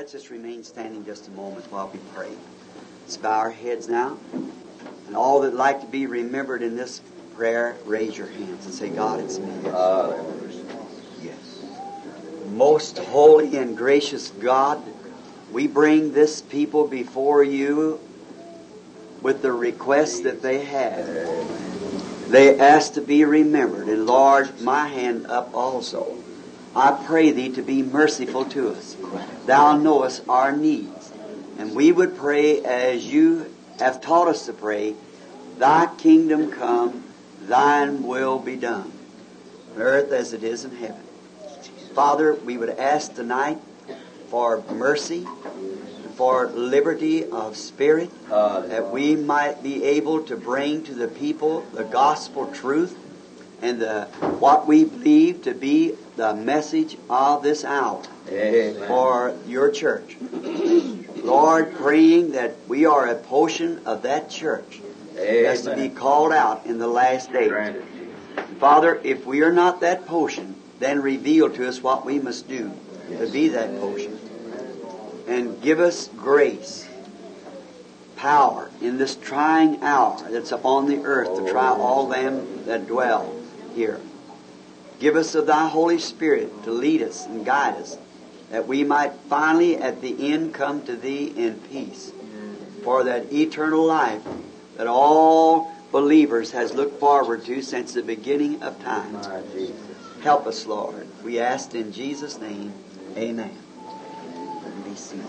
Let's just remain standing just a moment while we pray. Let's bow our heads now. And all that like to be remembered in this prayer, raise your hands and say, God, it's me. Yes. Most holy and gracious God, we bring this people before you with the request that they have. They ask to be remembered. Enlarge my hand up also. I pray Thee to be merciful to us. Thou knowest our needs. And we would pray as You have taught us to pray, Thy kingdom come, Thine will be done, on earth as it is in heaven. Father, we would ask tonight for mercy, for liberty of spirit, that we might be able to bring to the people the gospel truth and what we believe to be the message of this hour. Amen. For Your church. Lord, praying that we are a portion of that church that's to be called out in the last days. Father, if we are not that portion, then reveal to us what we must do to be that portion. And give us grace, power in this trying hour that's upon the earth to try all them that dwell here. Give us of Thy Holy Spirit to lead us and guide us, that we might finally at the end come to Thee in peace, for that eternal life that all believers has looked forward to since the beginning of time. Help us, Lord. We ask in Jesus' name. Amen. Be seated.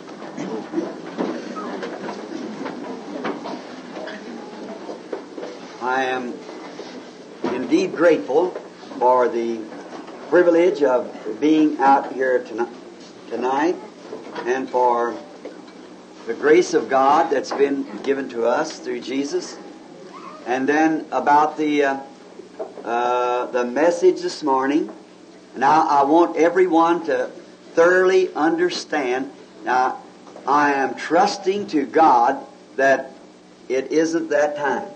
I am indeed grateful for the privilege of being out here tonight and for the grace of God that's been given to us through Jesus. And then about the message this morning. Now I want everyone to thoroughly understand. Now I am trusting to God that it isn't that time.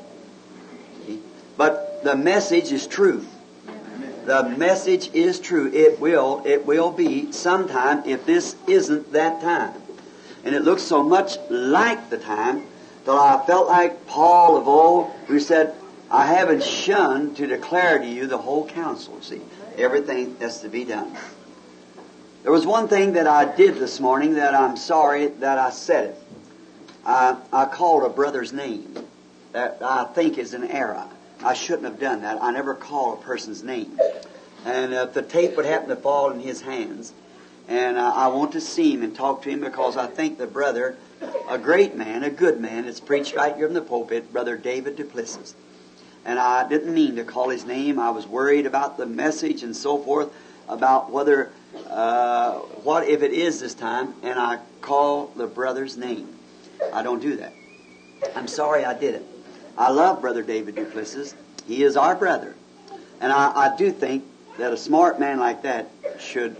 But the message is truth. The message is true. It will be sometime if this isn't that time. And it looks so much like the time till I felt like Paul of old, who said, I haven't shunned to declare to you the whole counsel. See, everything that's to be done. There was one thing that I did this morning that I'm sorry that I said it. I called a brother's name that I think is an error. I shouldn't have done that. I never call a person's name. And if the tape would happen to fall in his hands, and I want to see him and talk to him because I think the brother, a great man, a good man, it's preached right here in the pulpit, Brother David Duplessis. And I didn't mean to call his name. I was worried about the message and so forth, about whether, what if it is this time, and I call the brother's name. I don't do that. I'm sorry I did it. I love Brother David Duplessis. He is our brother. And I do think that a smart man like that should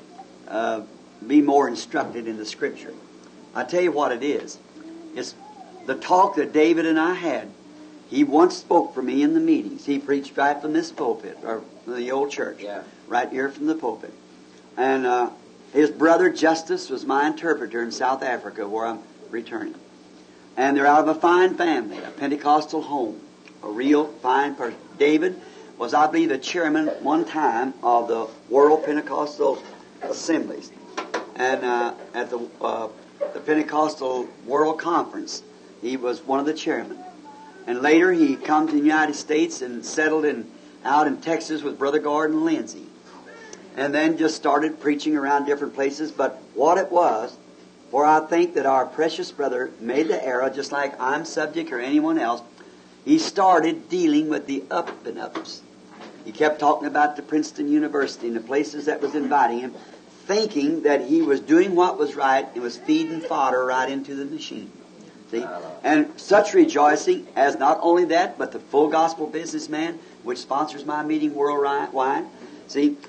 be more instructed in the Scripture. I tell you what it is. It's the talk that David and I had. He once spoke for me in the meetings. He preached right from this pulpit, or the old church, right here from the pulpit. And his brother Justice was my interpreter in South Africa, where I'm returning. And they're out of a fine family, a Pentecostal home, a real fine person. David was, I believe, the chairman one time of the World Pentecostal Assemblies. And at the Pentecostal World Conference, he was one of the chairmen. And later he come to the United States and settled out in Texas with Brother Gordon Lindsay. And then just started preaching around different places. But what it was, for I think that our precious brother made the error, just like I'm subject or anyone else, he started dealing with the up and ups. He kept talking about the Princeton University and the places that was inviting him, thinking that he was doing what was right and was feeding fodder right into the machine. See? And such rejoicing as not only that, but the Full Gospel Businessman, which sponsors my meeting worldwide. See,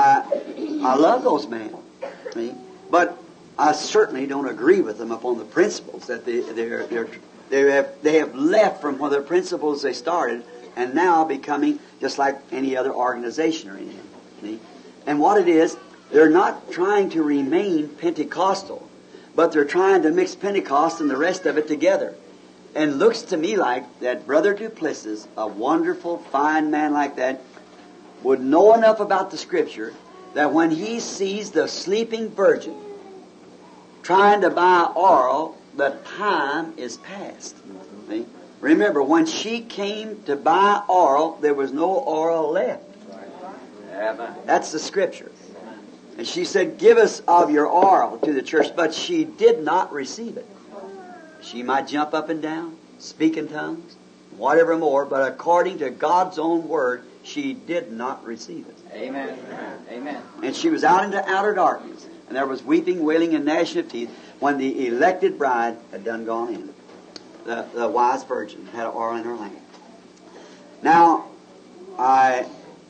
I love those men. See? But I certainly don't agree with them upon the principles that they have left from the principles they started and now becoming just like any other organization or anything. See? And what it is, they're not trying to remain Pentecostal. but they're trying to mix Pentecost and the rest of it together. And looks to me like that Brother Duplessis, a wonderful, fine man like that, would know enough about the Scripture that when he sees the sleeping virgin trying to buy oil, the time is past. See? Remember, when she came to buy oil, there was no oil left. That's the Scripture. And she said, give us of your oil to the church. But she did not receive it. She might jump up and down, speak in tongues, whatever more, but according to God's own word, she did not receive it. Amen. Amen. And she was out into outer darkness. And there was weeping, wailing, and gnashing of teeth when the elected bride had done gone in. The wise virgin had oil in her lamp. Now, I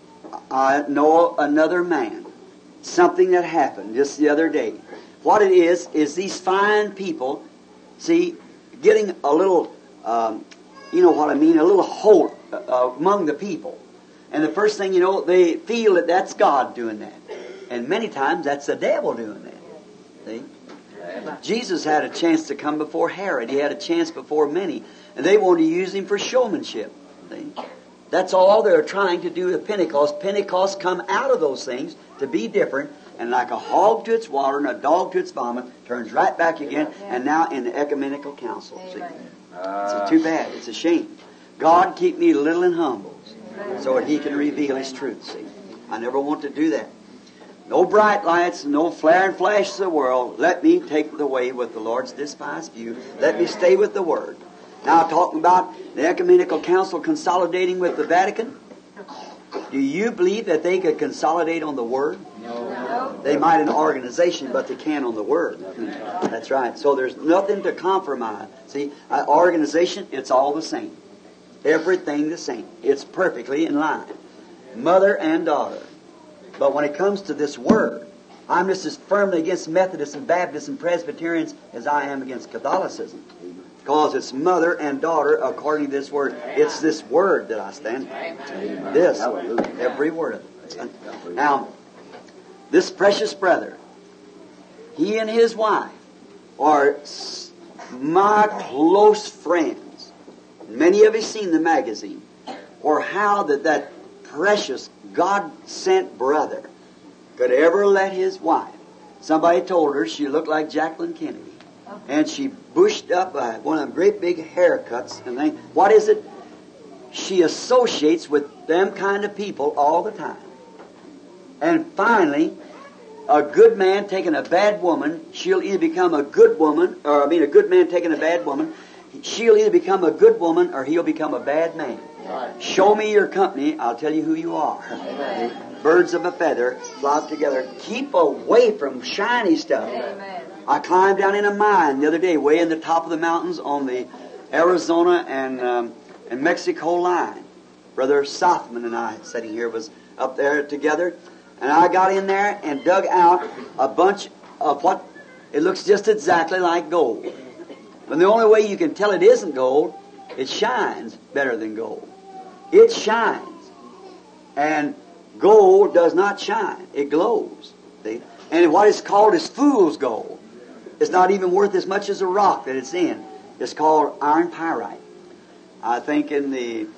know another man. Something that happened just the other day. What it is these fine people, see, getting a little, you know what I mean, a little hope among the people. And the first thing you know, they feel that that's God doing that. And many times that's the devil doing that. See? Jesus had a chance to come before Herod. He had a chance before many. And they wanted to use him for showmanship. See? That's all they're trying to do with Pentecost. Pentecost come out of those things to be different. And like a hog to its water and a dog to its vomit, turns right back again. And now in the ecumenical council. See? It's too bad. It's a shame. God keep me little and humble so that He can reveal His truth. See? I never want to do that. No bright lights, no flare and flash of the world. Let me take the way with the Lord's despised view. Let me stay with the Word. Now, talking about the Ecumenical Council consolidating with the Vatican, do you believe that they could consolidate on the Word? No. They might in organization, but they can't on the Word. That's right. So there's nothing to compromise. See, organization, it's all the same. Everything the same. It's perfectly in line. Mother and daughter. But when it comes to this Word, I'm just as firmly against Methodists and Baptists and Presbyterians as I am against Catholicism. Because it's mother and daughter according to this Word. It's this Word that I stand for. This. Every word of it. Now, this precious brother, he and his wife are my close friends. Many of you seen the magazine. Or how that precious God-sent brother could ever let his wife. Somebody told her she looked like Jacqueline Kennedy. And she bushed up one of them great big haircuts and things. What is it? She associates with them kind of people all the time. And finally, a good man taking a bad woman, she'll either become a good woman, a good man taking a bad woman, she'll either become a good woman or he'll become a bad man. Right. Show me your company, I'll tell you who you are. Amen. Birds of a feather flock together. Keep away from shiny stuff. Amen. I climbed down in a mine the other day, way in the top of the mountains on the Arizona and Mexico line. Brother Sothman and I, sitting here, was up there together. And I got in there and dug out a bunch of what it looks just exactly like gold. But the only way you can tell it isn't gold, it shines better than gold. It shines. And gold does not shine. It glows. See? And what is called is fool's gold. It's not even worth as much as a rock that it's in. It's called iron pyrite. I think in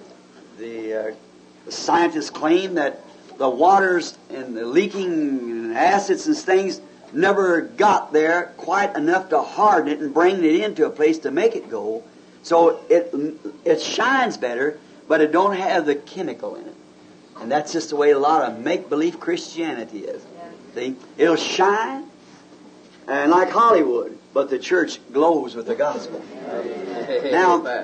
the scientists claim that the waters and the leaking acids and things never got there quite enough to harden it and bring it into a place to make it gold. So it shines better, but it don't have the chemical in it. And that's just the way a lot of make-believe Christianity is. See? It'll shine, and like Hollywood, but the church glows with the gospel. Now,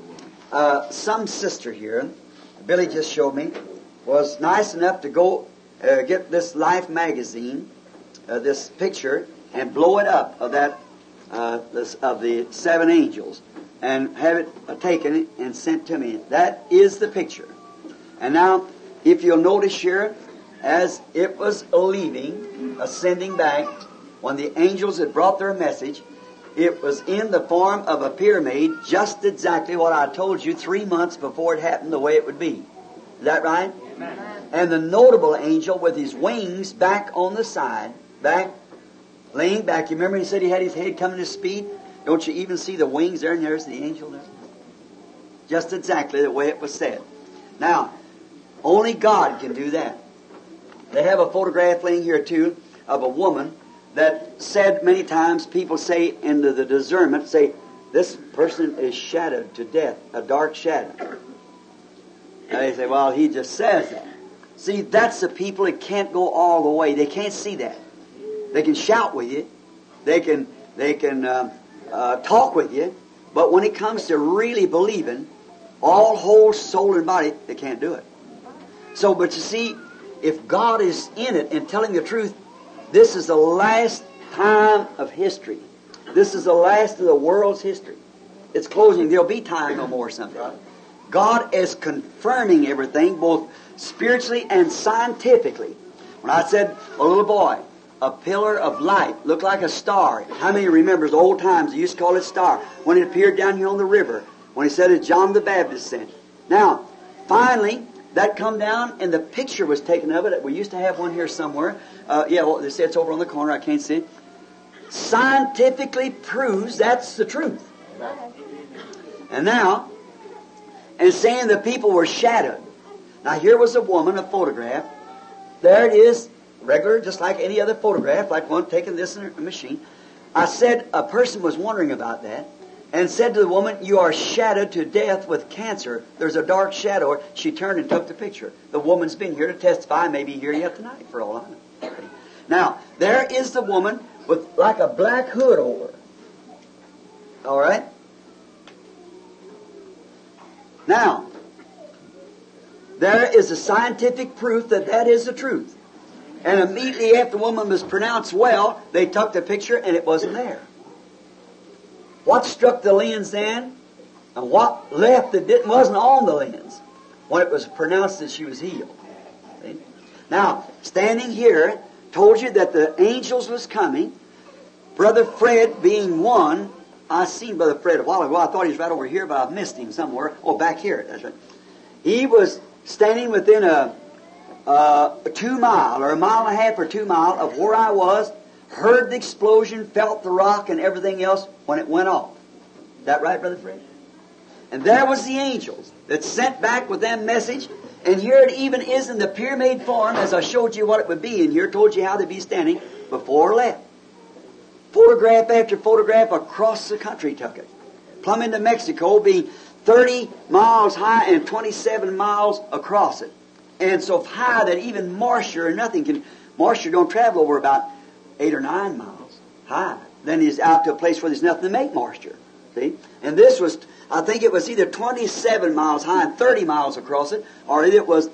some sister here, Billy just showed me, was nice enough to go get this Life magazine, this picture, and blow it up of that of the 7 angels, and have it taken and sent to me. That is the picture. And now, if you'll notice here, as it was leaving, ascending back, when the angels had brought their message, it was in the form of a pyramid, just exactly what I told you 3 months before it happened the way it would be. Is that right? Amen. And the notable angel with his wings back on the side, back laying back. You remember he said he had his head coming to speed? Don't you even see the wings there? And there's the angel there. Just exactly the way it was said. Now, only God can do that. They have a photograph laying here too of a woman that said many times, people say in the discernment, say, this person is shadowed to death, a dark shadow. And they say, well, he just says that. See, that's the people that can't go all the way. They can't see that. They can shout with you. They can talk with you. But when it comes to really believing, all whole soul and body, they can't do it. So, but you see, if God is in it and telling the truth, this is the last time of history. This is the last of the world's history. It's closing. There'll be time no more someday. God is confirming everything, both spiritually and scientifically. When I said a little boy, a pillar of light, looked like a star. How many remembers the old times they used to call it star? When it appeared down here on the river, when he said it, John the Baptist sent. Now, finally, that come down and the picture was taken of it. We used to have one here somewhere. They say it's over on the corner. I can't see it. Scientifically proves that's the truth. And now, and saying the people were shadowed. Now here was a woman, a photograph. There it is, regular, just like any other photograph, like one taking this in a machine. I said a person was wondering about that, and said to the woman, you are shadowed to death with cancer. There's a dark shadow. She turned and took the picture. The woman's been here to testify, maybe here yet tonight, for all I know. Now, there is the woman with like a black hood over her. All right? Now, there is a scientific proof that that is the truth. And immediately after the woman was pronounced well, they took the picture and it wasn't there. What struck the lens then, and what left that wasn't on the lens when it was pronounced that she was healed. See? Now, standing here, told you that the angels was coming. Brother Fred being one. I seen Brother Fred a while ago. I thought he was right over here, but I've missed him somewhere. Oh, back here. That's right. He was standing within a 2 mile or a mile and a half or 2 mile of where I was. Heard the explosion, felt the rock and everything else when it went off. Is that right, Brother Fred? And there was the angels that sent back with that message. And here it even is in the pyramid form, as I showed you what it would be in here, told you how they'd be standing before or left. Photograph after photograph across the country took it. Plumb into Mexico, being 30 miles high and 27 miles across it. And so high that even moisture or nothing can, moisture don't travel over about 8 or 9 miles high. Then he's out to a place where there's nothing to make moisture. See? And this was, I think it was either 27 miles high and 30 miles across it, or it was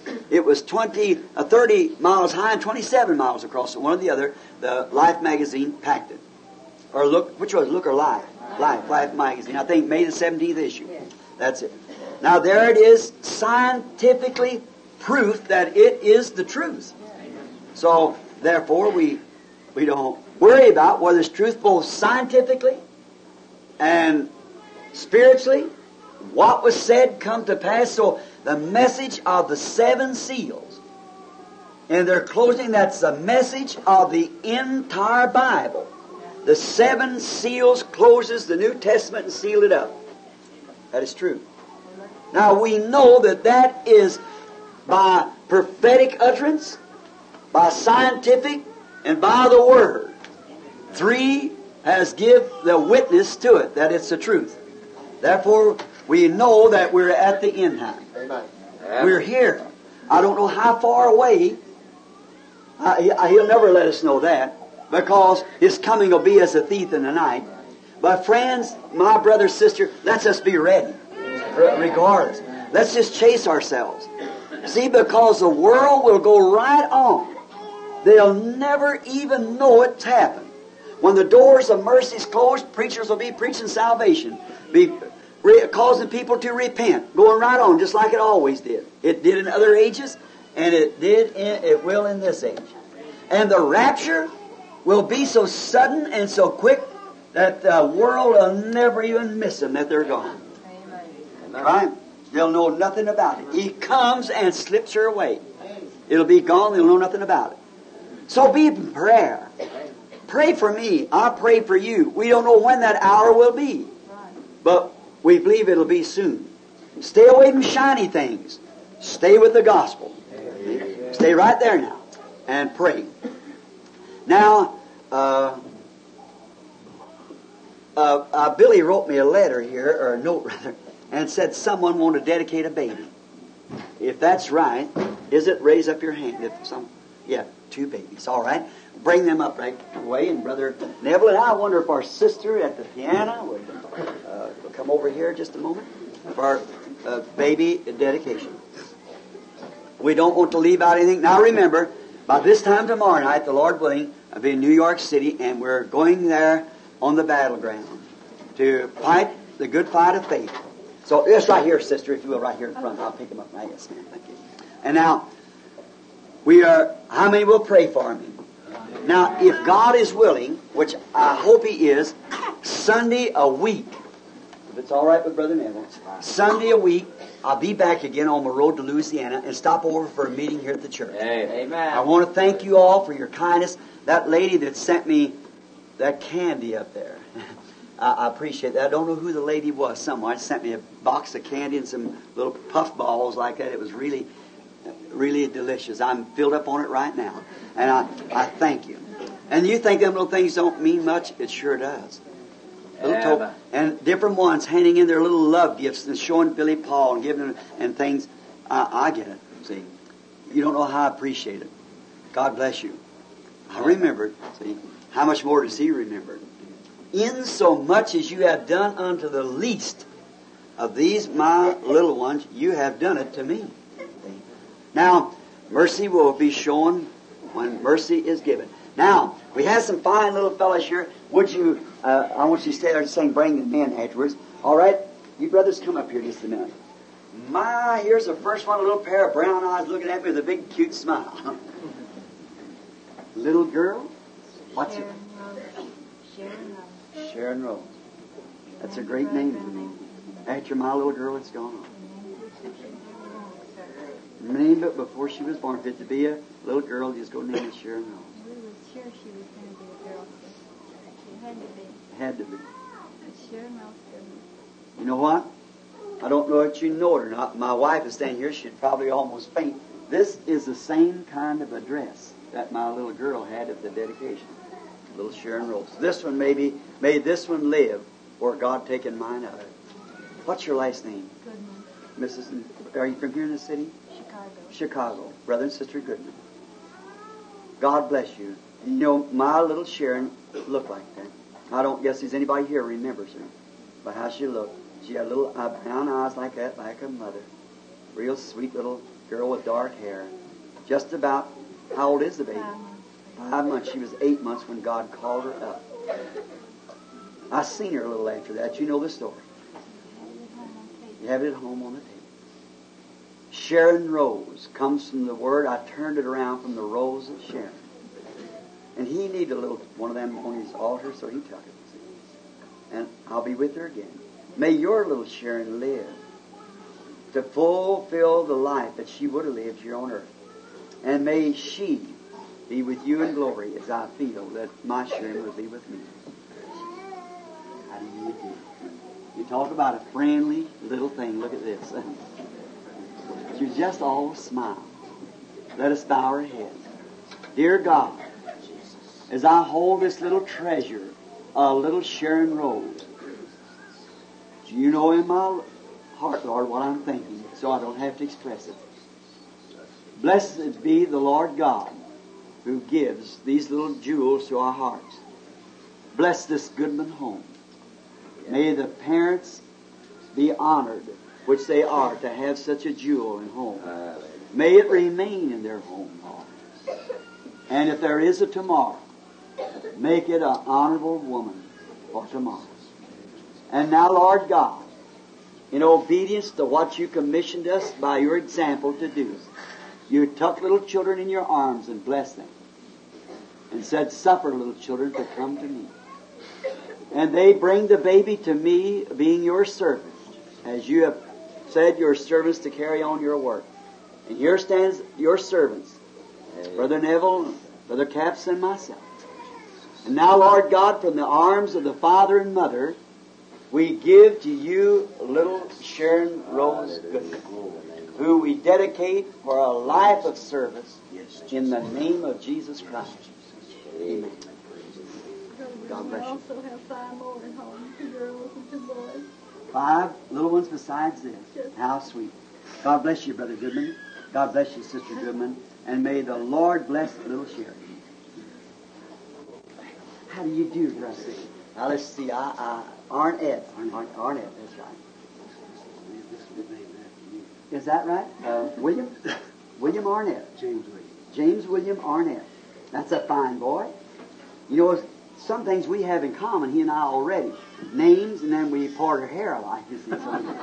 30 miles high and 27 miles across it. One or the other, the Life magazine packed it. Or Look, which was Look or Life? Life magazine. I think May the 17th issue. That's it. Now there it is, scientifically proof that it is the truth. So therefore we don't worry about whether it's truth both scientifically and spiritually. What was said come to pass. So the message of the 7 seals, and they're closing, that's the message of the entire Bible. The 7 seals closes the New Testament and seal it up. That is true. Now we know that that is by prophetic utterance, by scientific, and by the Word. 3 has give the witness to it, that it's the truth. Therefore, we know that we're at the end time. Amen. We're here. I don't know how far away. He'll never let us know that, because His coming will be as a thief in the night. But friends, my brother, sister, let's just be ready, regardless. Let's just chase ourselves. See, because the world will go right on. They'll never even know it's happened. When the doors of mercy is closed, preachers will be preaching salvation, be causing people to repent, going right on, just like it always did. It did in other ages, and it will in this age. And the rapture will be so sudden and so quick that the world will never even miss them, that they're gone. Amen. Right? They'll know nothing about it. He comes and slips her away. It'll be gone. They'll know nothing about it. So be in prayer. Pray for me. I pray for you. We don't know when that hour will be. But we believe it'll be soon. Stay away from shiny things. Stay with the gospel. Stay right there now and pray. Now, Billy wrote me a letter here, or a note rather, and said someone wanted to dedicate a baby. If that's right, is it raise up your hand? If some, yeah, 2 babies. All right. Bring them up right away. And Brother Neville and I wonder if our sister at the piano would come over here just a moment for our baby dedication. We don't want to leave out anything. Now remember, by this time tomorrow night, the Lord willing, I'll be in New York City, and we're going there on the battleground to fight the good fight of faith. So just right here, sister, if you will, right here in front. I'll pick them up. Right, yes, ma'am. Thank you. And now, how many will pray for me? Now, if God is willing, which I hope He is, Sunday a week, if it's all right with Brother Neville, Sunday a week, I'll be back again on the road to Louisiana and stop over for a meeting here at the church. Amen. I want to thank you all for your kindness. That lady that sent me that candy up there, I appreciate that. I don't know who the lady was. Someone sent me a box of candy and some little puff balls like that. It was really, really delicious. I'm filled up on it right now. And I thank you. And you think them little things don't mean much? It sure does. And different ones handing in their little love gifts and showing Billy Paul and giving them and things. I get it. See, you don't know how I appreciate it. God bless you. I remembered. See, how much more does He remember? In so much as you have done unto the least of these my little ones, you have done it to me. Now, mercy will be shown when mercy is given. Now, we have some fine little fellas here. Would you, I want you to stay there and sing, bring them in afterwards. All right? You brothers come up here just a minute. My, here's the first one, a little pair of brown eyes looking at me with a big cute smile. Little girl? What's it? Sharon Rose. That's a great name for me. After my little girl, it's gone on. Named it before she was born. If it to be a little girl, you just go name it Sharon Rose. We were sure she was going to be a girl. She had to be. Had to be. But Sharon Rose didn't. You know what? I don't know if you know it or not. My wife is standing here. She'd probably almost faint. This is the same kind of a dress that my little girl had at the dedication. Little Sharon Rose. This one may this one live, or God taken mine out of it. What's your last name? Goodman. Mrs. Are you from here in the city? Chicago. Chicago. Brother and Sister Goodman. God bless you. You know, my little Sharon looked like that. I don't guess there's anybody here who remembers her. But how she looked. She had little brown eyes like that, like her mother. Real sweet little girl with dark hair. Just about, how old is the baby? 5 months. She was 8 months when God called her up. I seen her a little after that. You know the story. You have it at home on the table. Sharon Rose comes from the word. I turned it around from the rose of Sharon. And he needed a little one of them on his altar, so he took it. And I'll be with her again. May your little Sharon live to fulfill the life that she would have lived here on earth. And may she be with you in glory as I feel that my Sharon will be with me. How do you do? You talk about a friendly little thing. Look at this. You just all smile. Let us bow our heads. Dear God, as I hold this little treasure, a little Sharon Rose, you know in my heart, Lord, what I'm thinking, so I don't have to express it. Blessed be the Lord God who gives these little jewels to our hearts. Bless this Goodman home. May the parents be honored, which they are, to have such a jewel in home. May it remain in their home, Lord. And if there is a tomorrow, make it an honorable woman for tomorrow. And now, Lord God, in obedience to what you commissioned us by your example to do, you took little children in your arms and blessed them. And said, suffer little children to come to me. And they bring the baby to me, being your servant, as you have said your servants to carry on your work. And here stands your servants, Brother Neville, Brother Capps, and myself. And now, Lord God, from the arms of the father and mother, we give to you little Sharon Rose Goodman, who we dedicate for a life of service in the name of Jesus Christ. Amen. God bless We you. also have 5 more at home, 2 girls and 2 boys. 5 little ones besides this. How sweet. God bless you, Brother Goodman. God bless you, Sister Goodman. And may the Lord bless little Sherry. How do you do, Rusty? Now let's see. Arnett. Arnett, that's right. Is that right? William? William Arnett. James William Arnett. That's a fine boy. You know, some things we have in common, he and I already. Names, and then we part our hair alike, you see.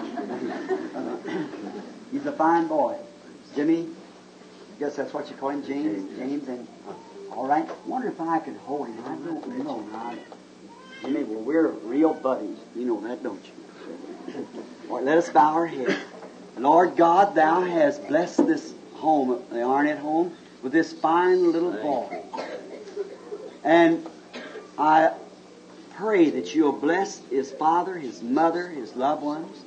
He's a fine boy. Jimmy, I guess that's what you call him, James, and all right. Wonder if I could hold him. I don't know. Jimmy, well, we're real buddies. You know that, don't you? All right, let us bow our head. Lord God, Thou hast blessed this home, the Arnett home, with this fine little boy. And I pray that You'll bless his father, his mother, his loved ones.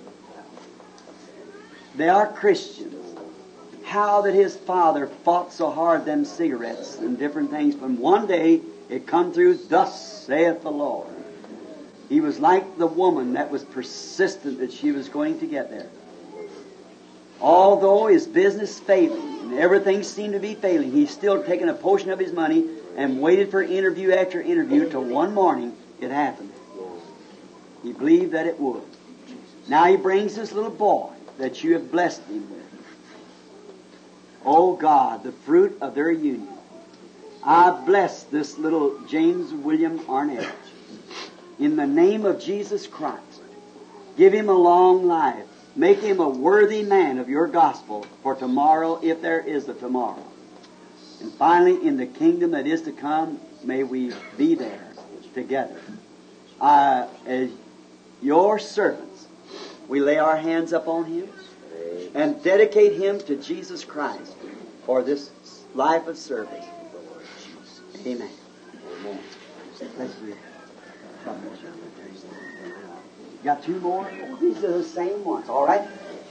They are Christians. How that his father fought so hard them cigarettes and different things, but one day it come through, thus saith the Lord. He was like the woman that was persistent that she was going to get there. Although his business failing and everything seemed to be failing, he's still taking a portion of his money and waited for interview after interview till one morning it happened. He believed that it would. Now he brings this little boy that You have blessed him with. Oh God, the fruit of their union. I bless this little James William Arnett. In the name of Jesus Christ, give him a long life. Make him a worthy man of Your gospel for tomorrow, if there is a tomorrow. And finally, in the kingdom that is to come, may we be there together. As Your servants, we lay our hands upon him and dedicate him to Jesus Christ for this life of service. Amen. Bless you. God bless you. Got 2 more? These are the same ones, all right?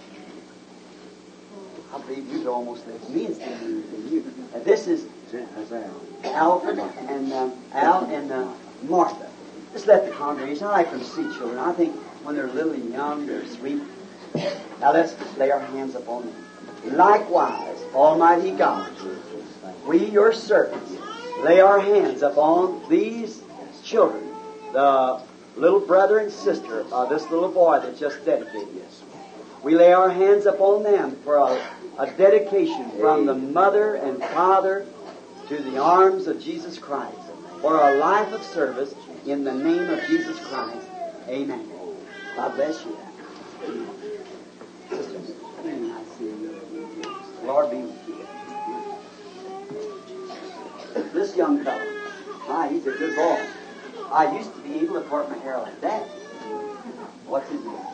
I believe you're almost as me as you. This is Alfred and Al and Martha. Just let the congregation. I like them to see children. I think when they're little and young, they're sweet. Now let's lay our hands upon them. Likewise, Almighty God, we Your servants lay our hands upon these children, the little brother and sister of this little boy that just dedicated us. We lay our hands upon them for a dedication from the mother and father to the arms of Jesus Christ for a life of service in the name of Jesus Christ. Amen. God bless you. Sister, I see you. Lord be with you. This young fellow, he's a good boy. I used to be able to part my hair like that. What's his name?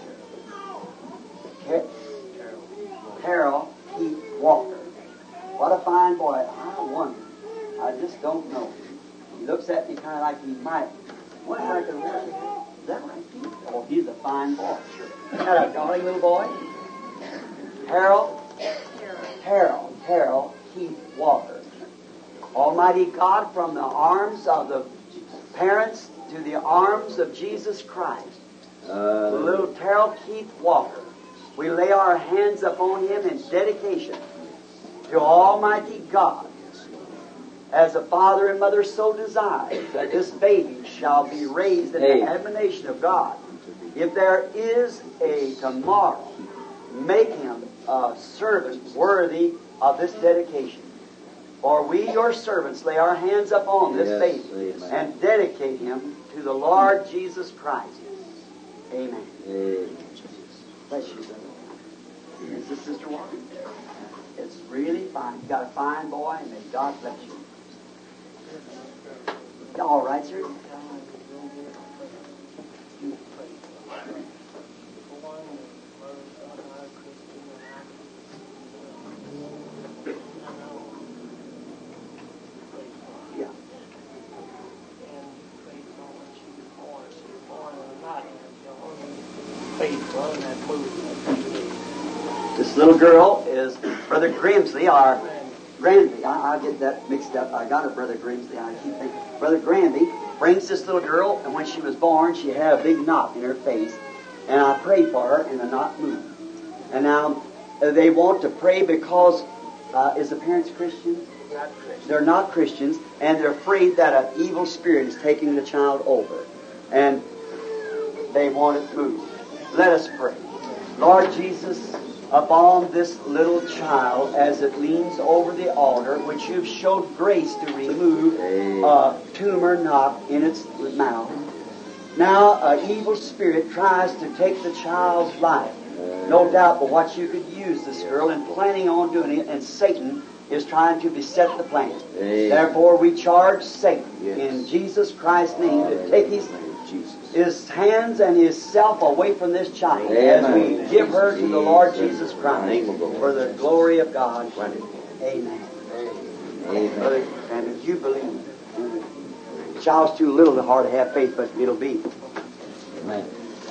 Harold Keith Walker. What a fine boy. I wonder. I just don't know. He looks at me kind of like he might. What if I could really? Is that right, Keith? Oh, he's a fine boy. Isn't that a darling little boy? Harold Keith Walker. Almighty God, from the arms of the parents to the arms of Jesus Christ. Little Terrell Keith Walker. We lay our hands upon him in dedication to Almighty God. As a father and mother so desire that this baby shall be raised in the admonition of God. If there is a tomorrow, make him a servant worthy of this dedication. For we, Your servants, lay our hands upon this baby and dedicate him to the Lord Jesus Christ. Amen. Bless you, brother. Is this Sister Walker? It's really fine. You got a fine boy, and may God bless you. All right, sir. This little girl is Brother Grimsley, our Granby. I get that mixed up. I got a Brother Grimsley. I keep thinking. Brother Granby brings this little girl, and when she was born, she had a big knot in her face. And I prayed for her, and the knot moved. And now they want to pray because, is the parents Christians? They're not Christians, and they're afraid that an evil spirit is taking the child over. And they want it moved. Let us pray. Lord Jesus, upon this little child as it leans over the altar, which you've showed grace to remove a tumor knot in its mouth. Now an evil spirit tries to take the child's life. No doubt but what you could use this girl and planning on doing it, and Satan is trying to beset the plan. Therefore we charge Satan in Jesus Christ's name to take his hands and his self away from this child as we give her to the Lord Jesus Christ for the glory of God. Amen. Brother, and if you believe, the child's too little to hard to have faith, but it'll be. Amen.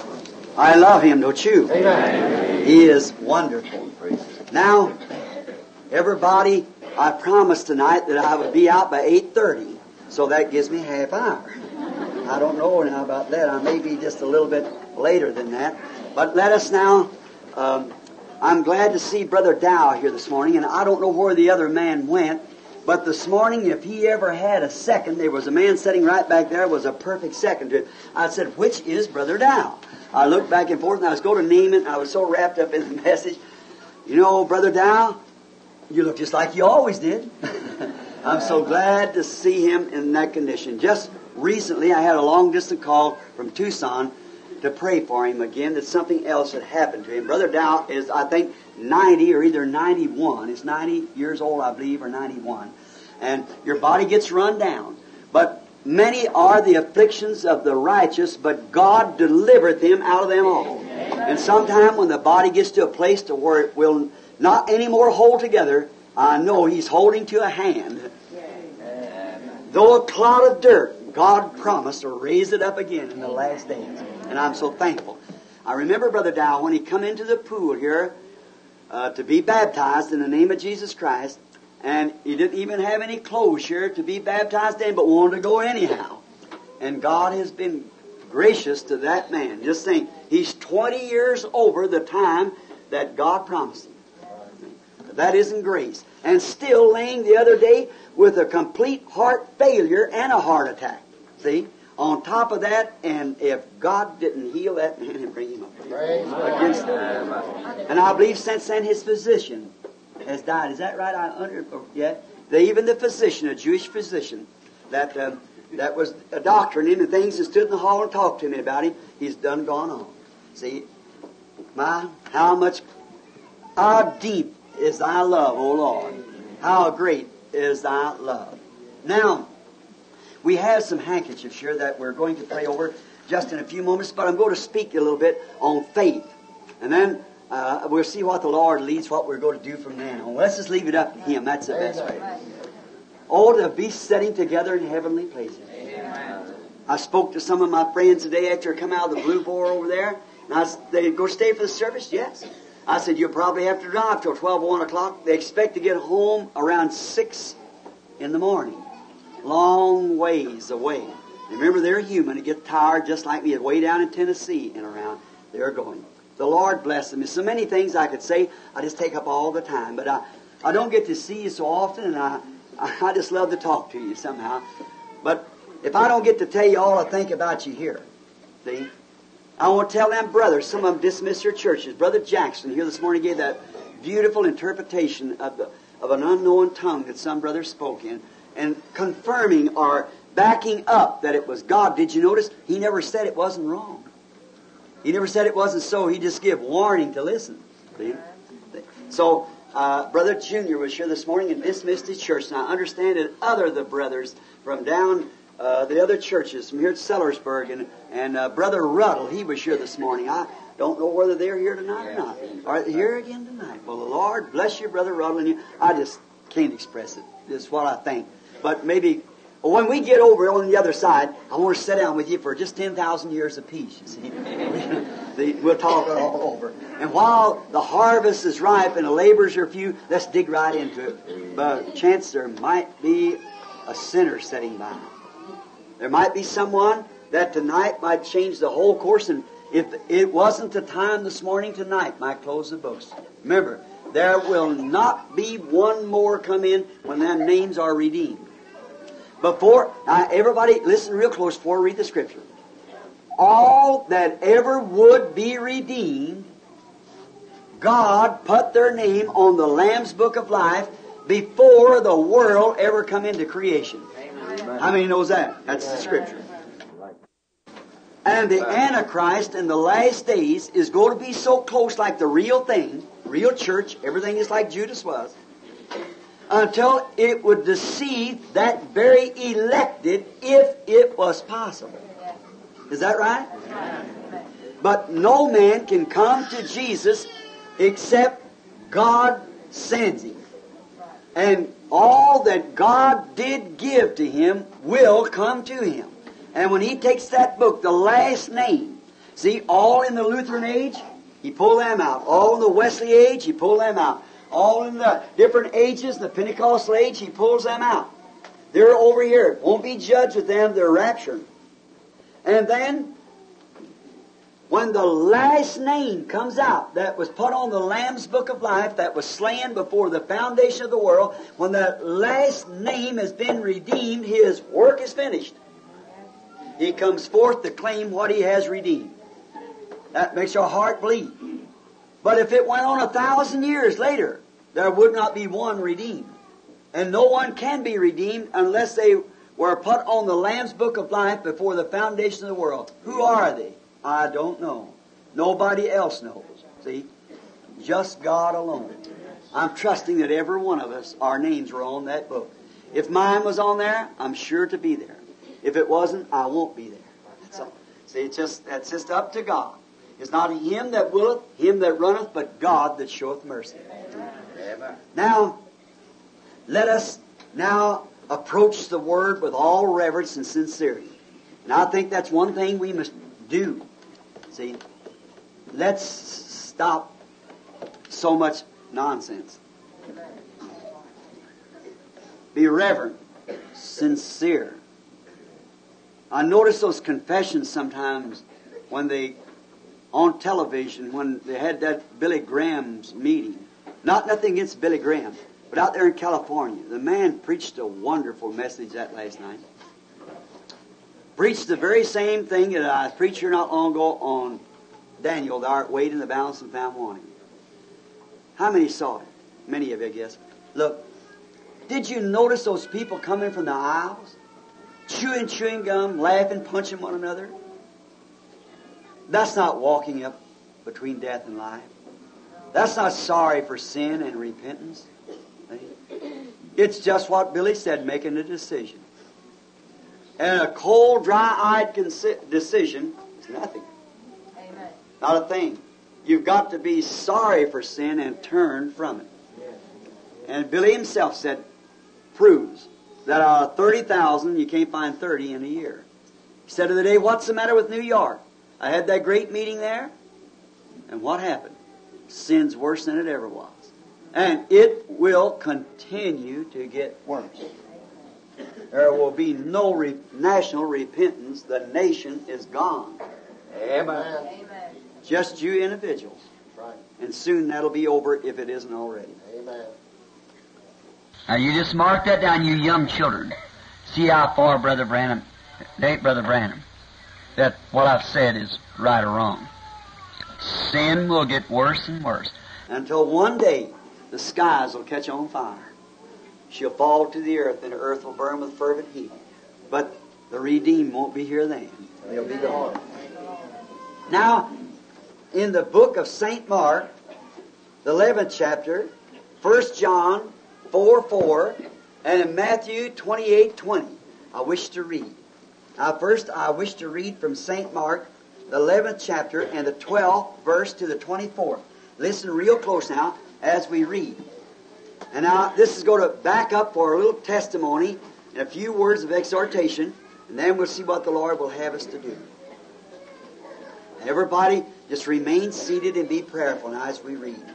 I love him, don't you? Amen. He is wonderful. Now, everybody, I promised tonight that I would be out by 8:30, so that gives me a half hour. I don't know now about that. I may be just a little bit later than that. But let us now, I'm glad to see Brother Dow here this morning, and I don't know where the other man went, but this morning, if he ever had a second, there was a man sitting right back there, was a perfect second to it. I said, which is Brother Dow? I looked back and forth, and I was going to name it, and I was so wrapped up in the message. You know, Brother Dow, you look just like you always did. I'm so glad to see him in that condition. Just recently, I had a long-distance call from Tucson to pray for him again, that something else had happened to him. Brother Dow is, I think, 90 or either 91. He's 90 years old, I believe, or 91. And your body gets run down. But many are the afflictions of the righteous, but God delivereth him out of them all. And sometime when the body gets to a place to where it will not anymore hold together, I know he's holding to a hand. Though a clod of dirt, God promised to raise it up again in the last days. And I'm so thankful. I remember Brother Dow when he come into the pool here to be baptized in the name of Jesus Christ, and he didn't even have any clothes here to be baptized in, but wanted to go anyhow. And God has been gracious to that man. Just think, he's 20 years over the time that God promised him. That isn't grace. And still laying the other day with a complete heart failure and a heart attack. See? On top of that, and if God didn't heal that man and bring him up against that. And I believe since then his physician has died. Is that right? Even the physician, a Jewish physician, that was a doctor in him and things, that stood in the hall and talked to me about him, he's done gone on. See? How deep is thy love, O Lord. How great is thy love. Now, we have some handkerchiefs here that we're going to pray over just in a few moments, but I'm going to speak a little bit on faith. And then we'll see what the Lord leads, what we're going to do from then on. Let's just leave it up to Him. That's the best way. Oh, to be sitting together in heavenly places. Amen. I spoke to some of my friends today after I come out of the Blue Boar over there. And they go stay for the service? Yes. I said, you'll probably have to drive till 12 or 1 o'clock. They expect to get home around 6 in the morning. Long ways away. Remember, they're human. They get tired just like me. Way down in Tennessee and around. They're going. The Lord bless them. There's so many things I could say. I just take up all the time. But I don't get to see you so often, and I just love to talk to you somehow. But if I don't get to tell you all I think about you here, see? I want to tell them brothers, some of them dismiss their churches. Brother Jackson here this morning gave that beautiful interpretation of an unknown tongue that some brothers spoke in, and confirming or backing up that it was God. Did you notice? He never said it wasn't wrong. He never said it wasn't so. He just gave warning to listen. See? So, Brother Junior was here this morning and dismissed his church. And I understand that other of the brothers from down the other churches from here at Sellersburg and Brother Ruddle, he was here this morning. I don't know whether they're here tonight or not. Are they here again tonight? Well, the Lord bless you, Brother Ruddle, and you. I just can't express it. It's what I think. But maybe when we get over on the other side, I want to sit down with you for just 10,000 years apiece, you see. We'll talk it all over. And while the harvest is ripe and the laborers are few, let's dig right into it. But chance there might be a sinner sitting by. There might be someone that tonight might change the whole course. And if it wasn't the time this morning, tonight might close the books. Remember, there will not be one more come in when their names are redeemed. Now everybody listen real close before I read the Scripture. All that ever would be redeemed, God put their name on the Lamb's Book of Life before the world ever come into creation. Amen. How many knows that? That's the Scripture. And the Antichrist in the last days is going to be so close like the real thing, real church, everything is like Judas was, until it would deceive that very elected if it was possible. Is that right? But no man can come to Jesus except God sends him. And all that God did give to him will come to him. And when he takes that book, the last name, see, all in the Lutheran age, he pulled them out. All in the Wesley age, he pulled them out. All in the different ages, the Pentecostal age, he pulls them out. They're over here. Won't be judged with them, they're raptured. And then, when the last name comes out that was put on the Lamb's Book of Life, that was slain before the foundation of the world, when that last name has been redeemed, his work is finished. He comes forth to claim what he has redeemed. That makes your heart bleed. But if it went on 1,000 years later, there would not be one redeemed. And no one can be redeemed unless they were put on the Lamb's Book of Life before the foundation of the world. Who are they? I don't know. Nobody else knows. See? Just God alone. I'm trusting that every one of us, our names were on that book. If mine was on there, I'm sure to be there. If it wasn't, I won't be there. That's all. See, that's just up to God. It's not him that willeth, him that runneth, but God that showeth mercy. Amen. Now, let us now approach the Word with all reverence and sincerity. And I think that's one thing we must do. See, let's stop so much nonsense. Be reverent, sincere. I notice those confessions sometimes when they, on television, when they had that Billy Graham's meeting. Nothing against Billy Graham, but out there in California, the man preached a wonderful message that last night. Preached the very same thing that I preached here not long ago on Daniel, thou art weighed in the balance and found wanting. How many saw it? Many of you, I guess. Look, did you notice those people coming from the aisles? Chewing gum, laughing, punching one another? That's not walking up between death and life. That's not sorry for sin and repentance. It's just what Billy said, making a decision. And a cold, dry-eyed decision is nothing. Amen. Not a thing. You've got to be sorry for sin and turn from it. And Billy himself said, proves that out of 30,000, you can't find 30 in a year. He said to the day, what's the matter with New York? I had that great meeting there, and what happened? Sin's worse than it ever was. And it will continue to get worse. There will be no national repentance. The nation is gone. Amen. Amen. Just you individuals. Right. And soon that'll be over if it isn't already. Amen. Now you just mark that down, you young children. See how far Brother Branham, that what I've said is right or wrong. Sin will get worse and worse. Until one day the skies will catch on fire. She'll fall to the earth, and the earth will burn with fervent heat. But the redeemed won't be here then. They'll be gone. Now, in the book of St. Mark, the 11th chapter, 1 John 4:4, and in Matthew 28:20, I wish to read. Now, first, I wish to read from St. Mark, the 11th chapter, and the 12th verse to the 24th. Listen real close now as we read. And now, this is going to back up for a little testimony and a few words of exhortation, and then we'll see what the Lord will have us to do. Everybody Just remain seated and be prayerful now as we read.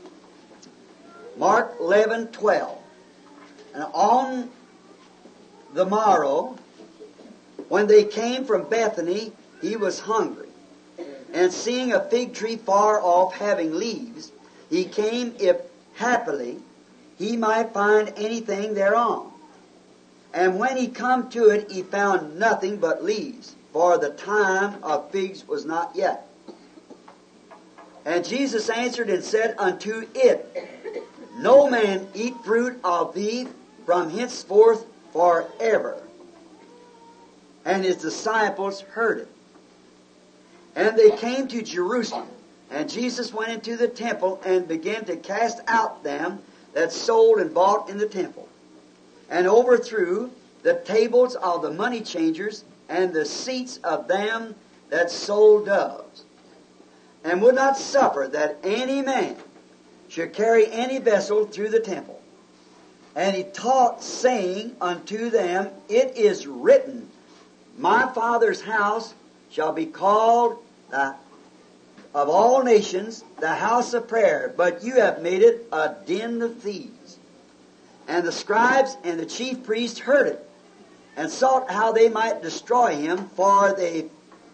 Mark 11:12. And on the morrow, when they came from Bethany, he was hungry. And seeing a fig tree far off having leaves, he came if happily he might find anything thereon. And when he come to it, he found nothing but leaves, for the time of figs was not yet. And Jesus answered and said unto it, No man eat fruit of thee from henceforth forever. And his disciples heard it. And they came to Jerusalem, and Jesus went into the temple and began to cast out them that sold and bought in the temple, and overthrew the tables of the money changers and the seats of them that sold doves, and would not suffer that any man should carry any vessel through the temple. And he taught, saying unto them, It is written, My Father's house shall be called of all nations the house of prayer, but you have made it a den of thieves. And the scribes and the chief priests heard it, and sought how they might destroy him, for they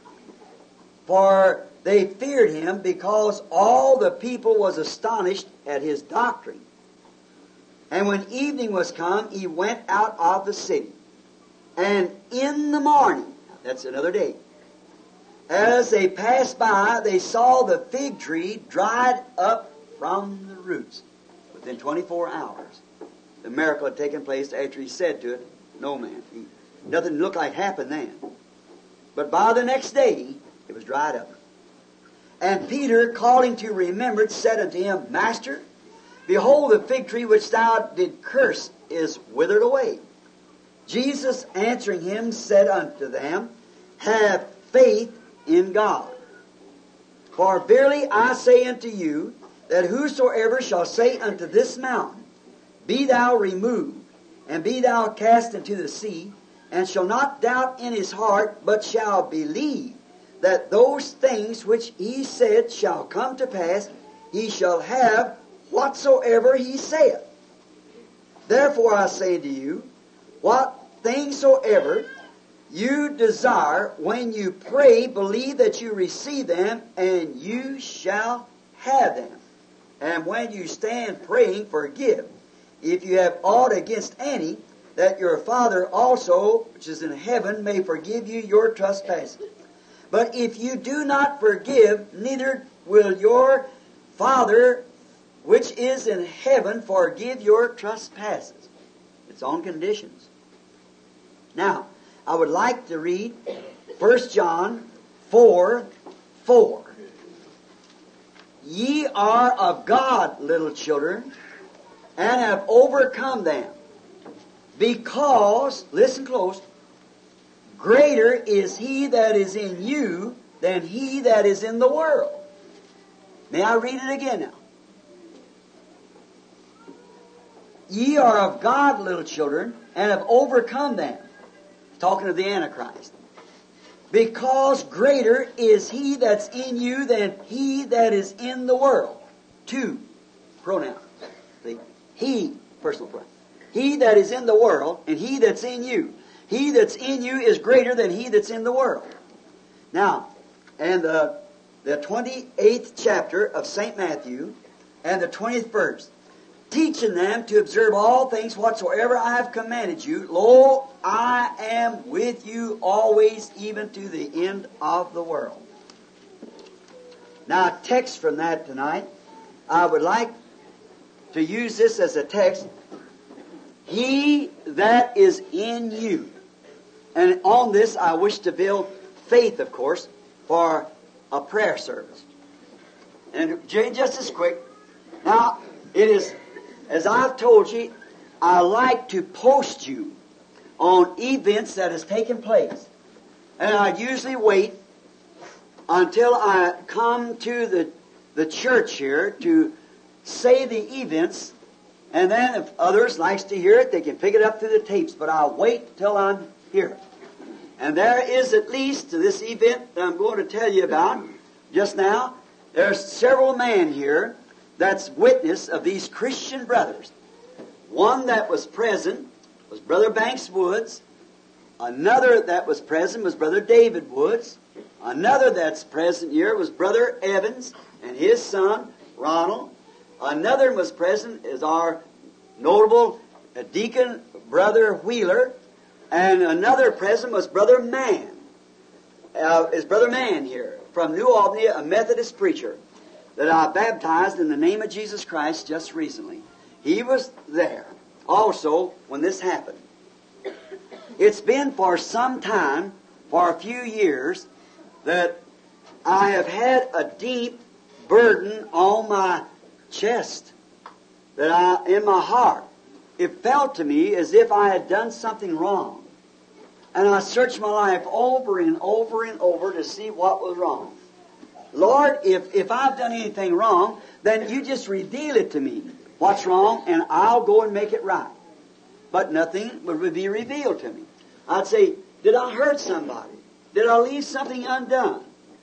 feared him, because all the people was astonished at his doctrine. And when evening was come, he went out of the city. And in the morning, that's another day, as they passed by, they saw the fig tree dried up from the roots. Within 24 hours, the miracle had taken place after he said to it, No man. Nothing looked like happened then. But by the next day, it was dried up. And Peter, calling to remembrance, said unto him, Master, behold, the fig tree which thou did curse is withered away. Jesus answering him said unto them, Have faith in God. For verily I say unto you, that whosoever shall say unto this mountain, Be thou removed, and be thou cast into the sea, and shall not doubt in his heart, but shall believe that those things which he said shall come to pass, he shall have whatsoever he saith. Therefore I say unto you, what things soever you desire, when you pray, believe that you receive them, and you shall have them. And when you stand praying, forgive, if you have aught against any, that your Father also, which is in heaven, may forgive you your trespasses. But if you do not forgive, neither will your Father, which is in heaven, forgive your trespasses. It's on conditions. Now, I would like to read 1 John 4:4. Ye are of God, little children, and have overcome them, because, listen close, greater is he that is in you than he that is in the world. May I read it again now? Ye are of God, little children, and have overcome them. Talking of the Antichrist. Because greater is he that's in you than he that is in the world. Two pronouns. See? He, personal pronoun. He that is in the world and he that's in you. He that's in you is greater than he that's in the world. Now, and the 28th chapter of St. Matthew and the 20th verse. Teaching them to observe all things whatsoever I have commanded you. Lo, I am with you always, even to the end of the world. Now, a text from that tonight. I would like to use this as a text. He that is in you. And on this I wish to build faith, of course, for a prayer service. And just as quick. Now, it is... As I've told you, I like to post you on events that has taken place. And I usually wait until I come to the church here to say the events. And then if others likes to hear it, they can pick it up through the tapes. But I'll wait till I'm here. And there is at least to this event that I'm going to tell you about just now, there's several men here that's witness of these Christian brothers. One that was present was Brother Banks Woods. Another that was present was Brother David Woods. Another that's present here was Brother Evans and his son, Ronald. Another was present is our notable deacon, Brother Wheeler. And another present was Brother Mann. Is Brother Mann here from New Albany, a Methodist preacher that I baptized in the name of Jesus Christ just recently. He was there also when this happened. It's been for some time, for a few years, that I have had a deep burden on my chest, in my heart. It felt to me as if I had done something wrong. And I searched my life over and over and over to see what was wrong. Lord, if I've done anything wrong, then you just reveal it to me, what's wrong, and I'll go and make it right. But nothing would be revealed to me. I'd say, did I hurt somebody? Did I leave something undone?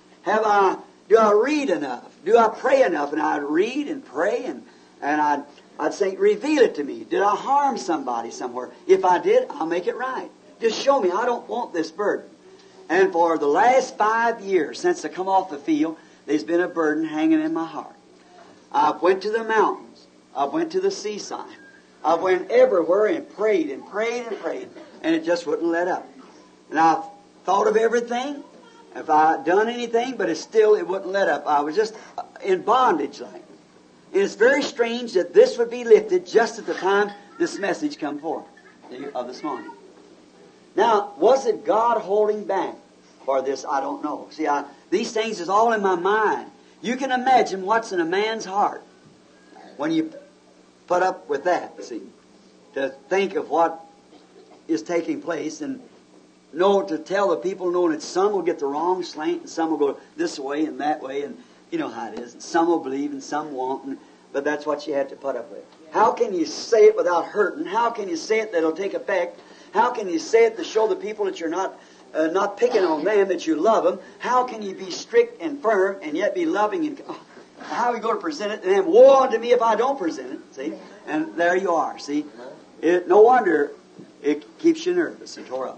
Do I read enough? Do I pray enough? And I'd read and pray and I'd say, reveal it to me. Did I harm somebody somewhere? If I did, I'll make it right. Just show me. I don't want this burden. And for the last 5 years, since I come off the field, there's been a burden hanging in my heart. I went to the mountains. I went to the seaside. I went everywhere and prayed and prayed and prayed. And it just wouldn't let up. And I've thought of everything, if I had done anything, but it wouldn't let up. I was just in bondage like. And it's very strange that this would be lifted just at the time this message come forth of this morning. Now, was it God holding back for this? I don't know. See, these things is all in my mind. You can imagine what's in a man's heart when you put up with that, see, to think of what is taking place and to tell the people knowing that some will get the wrong slant and some will go this way and that way, and you know how it is. And some will believe and some won't, but that's what you had to put up with. How can you say it without hurting? How can you say it that it'll take effect? How can you say it to show the people that you're not picking on them, that you love them? How can you be strict and firm and yet be loving? And how are you going to present it to them? Woe unto me if I don't present it. See, and there you are. See, no wonder it keeps you nervous and tore up.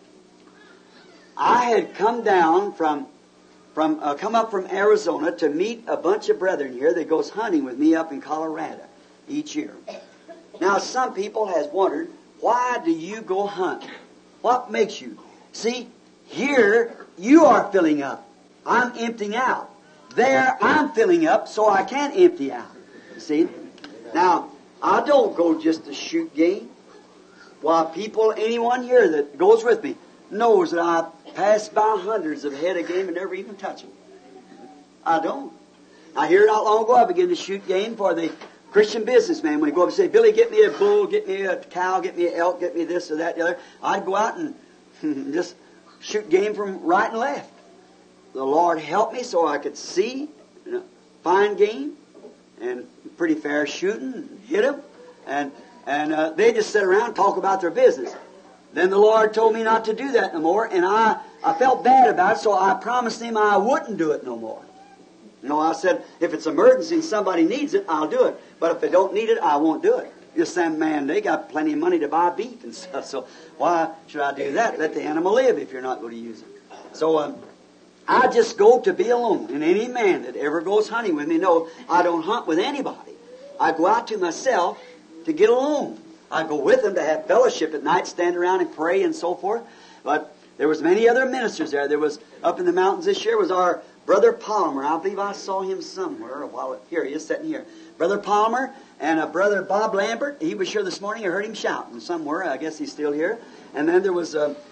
I had come down come up from Arizona to meet a bunch of brethren here that goes hunting with me up in Colorado each year. Now, some people has wondered, why do you go hunt? What makes you? See, here you are filling up. I'm emptying out. There I'm filling up so I can empty out. See? Now, I don't go just to shoot game. Why, anyone here that goes with me knows that I pass by hundreds of head of game and never even touch them. I don't. Now, here not long ago, I began to shoot game for the Christian businessman. When he go up and say, Billy, get me a bull, get me a cow, get me an elk, get me this or that, the other, I'd go out and just shoot game from right and left. The Lord helped me so I could see, find game, and pretty fair shooting, hit them, and they just sit around and talk about their business. Then the Lord told me not to do that no more, and I felt bad about it, so I promised Him I wouldn't do it no more. I said, if it's emergency and somebody needs it, I'll do it. But if they don't need it, I won't do it. Just saying, man, they got plenty of money to buy beef and stuff, so why should I do that? Let the animal live if you're not going to use it. So I just go to be alone. And any man that ever goes hunting with me knows I don't hunt with anybody. I go out to myself to get alone. I go with them to have fellowship at night, stand around and pray and so forth. But there was many other ministers there. There was, up in the mountains this year, was our Brother Palmer. I believe I saw him somewhere. Here he is sitting here. Brother Palmer and Brother Bob Lambert. He was here this morning. I heard him shouting somewhere. I guess he's still here. And then there was the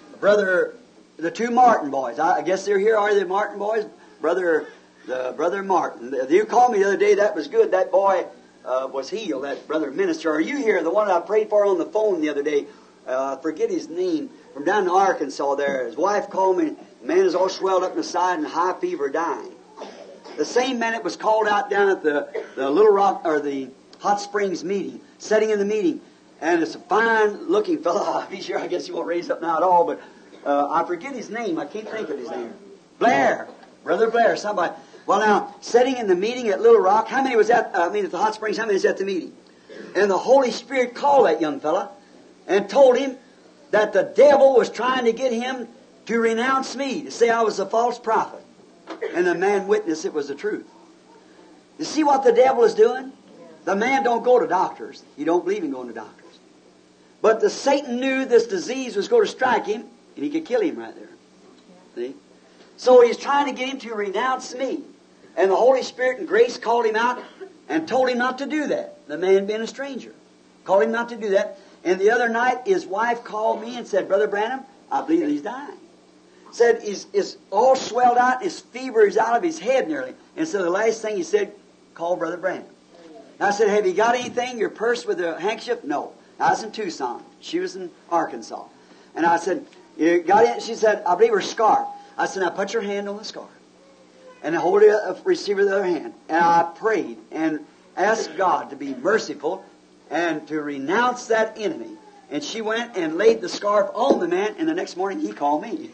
two Martin boys. I guess they're here. Are they Martin boys? Brother Martin. You called me the other day. That was good. That boy was healed, that brother minister. Are you here? The one I prayed for on the phone the other day. I forget his name. From down in Arkansas there. His wife called me. The man is all swelled up in the side and high fever dying. The same man that was called out down at the Little Rock, or the Hot Springs meeting, sitting in the meeting. And it's a fine looking fellow. He's here. I guess he won't raise up now at all, but I forget his name. I can't think of his name. Blair. Brother Blair. Somebody. Well, now, sitting in the meeting at Little Rock, how many was at, at the Hot Springs, how many was at the meeting? And the Holy Spirit called that young fella and told him that the devil was trying to get him to renounce me, to say I was a false prophet. And the man witnessed it was the truth. You see what the devil is doing? The man don't go to doctors. He don't believe in going to doctors. But the Satan knew this disease was going to strike him, and he could kill him right there. See? So he's trying to get him to renounce me. And the Holy Spirit and grace called him out and told him not to do that. The man being a stranger. Called him not to do that. And the other night, his wife called me and said, Brother Branham, I believe that he's dying. Said he's all swelled out, his fever is out of his head nearly. And so the last thing he said, call Brother Branham. And I said, have you got anything, your purse with a handkerchief? No. I was in Tucson. She was in Arkansas. And I said, you got it? She said, I believe her scarf. I said, now put your hand on the scarf. And hold the receiver with the other hand. And I prayed and asked God to be merciful and to renounce that enemy. And she went and laid the scarf on the man, and the next morning he called me.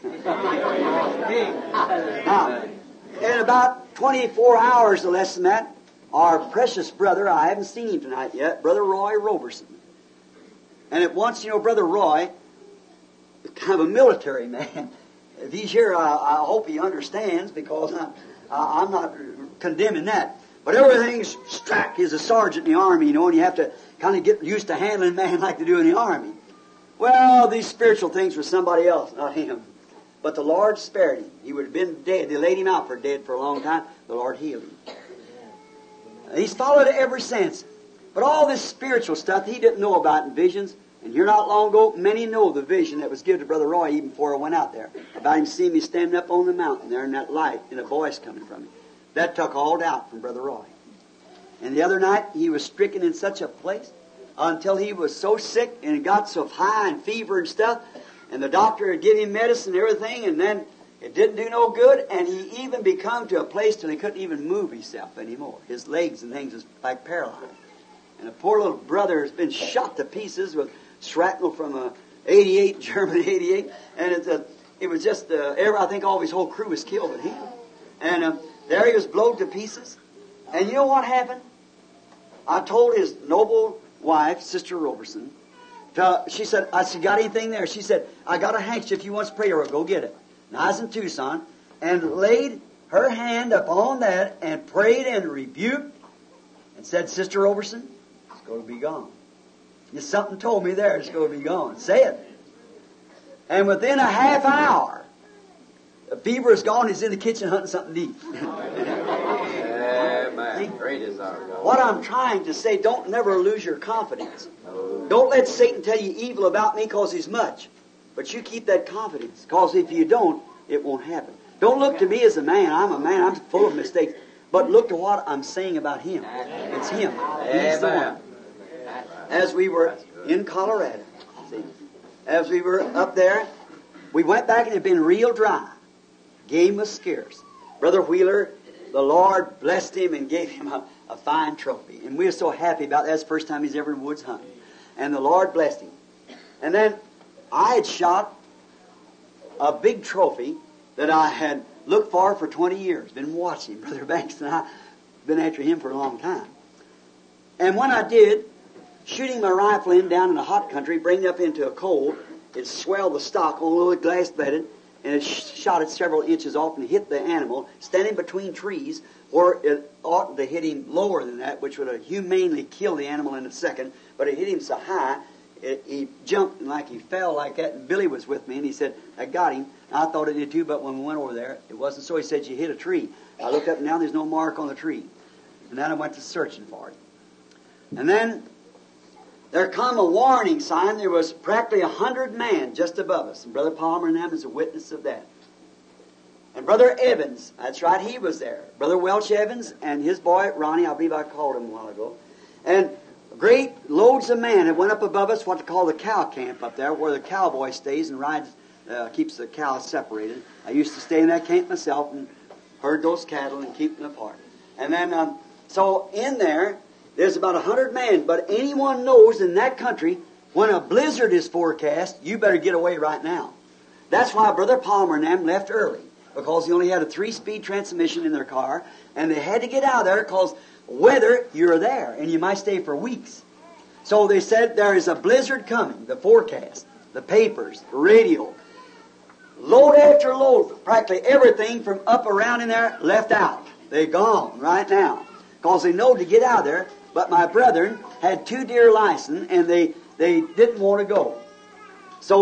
Now, in about 24 hours or less than that, our precious brother, I haven't seen him tonight yet, Brother Roy Roberson. And at once, you know, Brother Roy, kind of a military man. If he's here, I hope he understands, because I'm not condemning that. But everything's strapped. He's a sergeant in the Army, you know, and you have to kind of get used to handling man like they do in the Army. Well, these spiritual things were somebody else, not him. But the Lord spared him. He would have been dead. They laid him out for dead for a long time. The Lord healed him. He's followed it ever since. But all this spiritual stuff he didn't know about in visions. And here not long ago, many know the vision that was given to Brother Roy even before I went out there. About him seeing me standing up on the mountain there in that light and a voice coming from him. That took all doubt from Brother Roy. And the other night, he was stricken in such a place until he was so sick and got so high and fever and stuff. And the doctor had given him medicine and everything, and then it didn't do no good. And he even become to a place till he couldn't even move himself anymore. His legs and things was like paralyzed. And a poor little brother has been shot to pieces with shrapnel from a 88, German 88. And it was just, I think all of his whole crew was killed but him. And there he was blown to pieces. And you know what happened? I told his noble wife, Sister Roberson, she said, I said, got anything there? She said, I got a handkerchief. If you want to pray, go get it. And I was in Tucson and laid her hand upon that and prayed and rebuked and said, Sister Roberson, it's going to be gone. Just something told me there it's going to be gone. Say it. And within a half hour, the fever is gone. He's in the kitchen hunting something to eat. Amen. Great is our God. What I'm trying to say, don't never lose your confidence. Don't let Satan tell you evil about me because he's much. But you keep that confidence, because if you don't, it won't happen. Don't look to me as a man. I'm a man. I'm full of mistakes. But look to what I'm saying about him. It's him. He's the one. As we were in Colorado, see, as we were up there, we went back and it had been real dry. Game was scarce. Brother Wheeler, the Lord blessed him and gave him a fine trophy. And we were so happy about that. That's the first time he's ever in woods hunting. And the Lord blessed him. And then I had shot a big trophy that I had looked for 20 years. Been watching Brother Banks, and I've been after him for a long time. And when I did, shooting my rifle in down in the hot country, bringing it up into a cold, it swelled the stock on a little glass bedded, and it shot it several inches off and hit the animal standing between trees, or it ought to hit him lower than that, which would have humanely killed the animal in a second, but it hit him so high, he jumped and like he fell like that, and Billy was with me, and he said, I got him. And I thought it did too, but when we went over there, it wasn't so. He said, you hit a tree. I looked up and down, there's no mark on the tree. And then I went to searching for it. And then there come a warning sign. There was practically 100 men just above us. And Brother Palmer and them is a witness of that. And Brother Evans, that's right, he was there. Brother Welch Evans and his boy, Ronnie, I believe I called him a while ago. And great loads of men had went up above us, what they call the cow camp up there, where the cowboy stays and rides, keeps the cows separated. I used to stay in that camp myself and herd those cattle and keep them apart. And then, so in there, there's about 100 men, but anyone knows in that country, when a blizzard is forecast, you better get away right now. That's why Brother Palmer and them left early. because he only had a 3-speed transmission in their car, and they had to get out of there because weather, you're there, and you might stay for weeks. So they said there is a blizzard coming, the forecast, the papers, the radio. Load after load, practically everything from up around in there left out. They're gone right now because they know to get out of there. But my brethren had 2 deer license, and they didn't want to go. So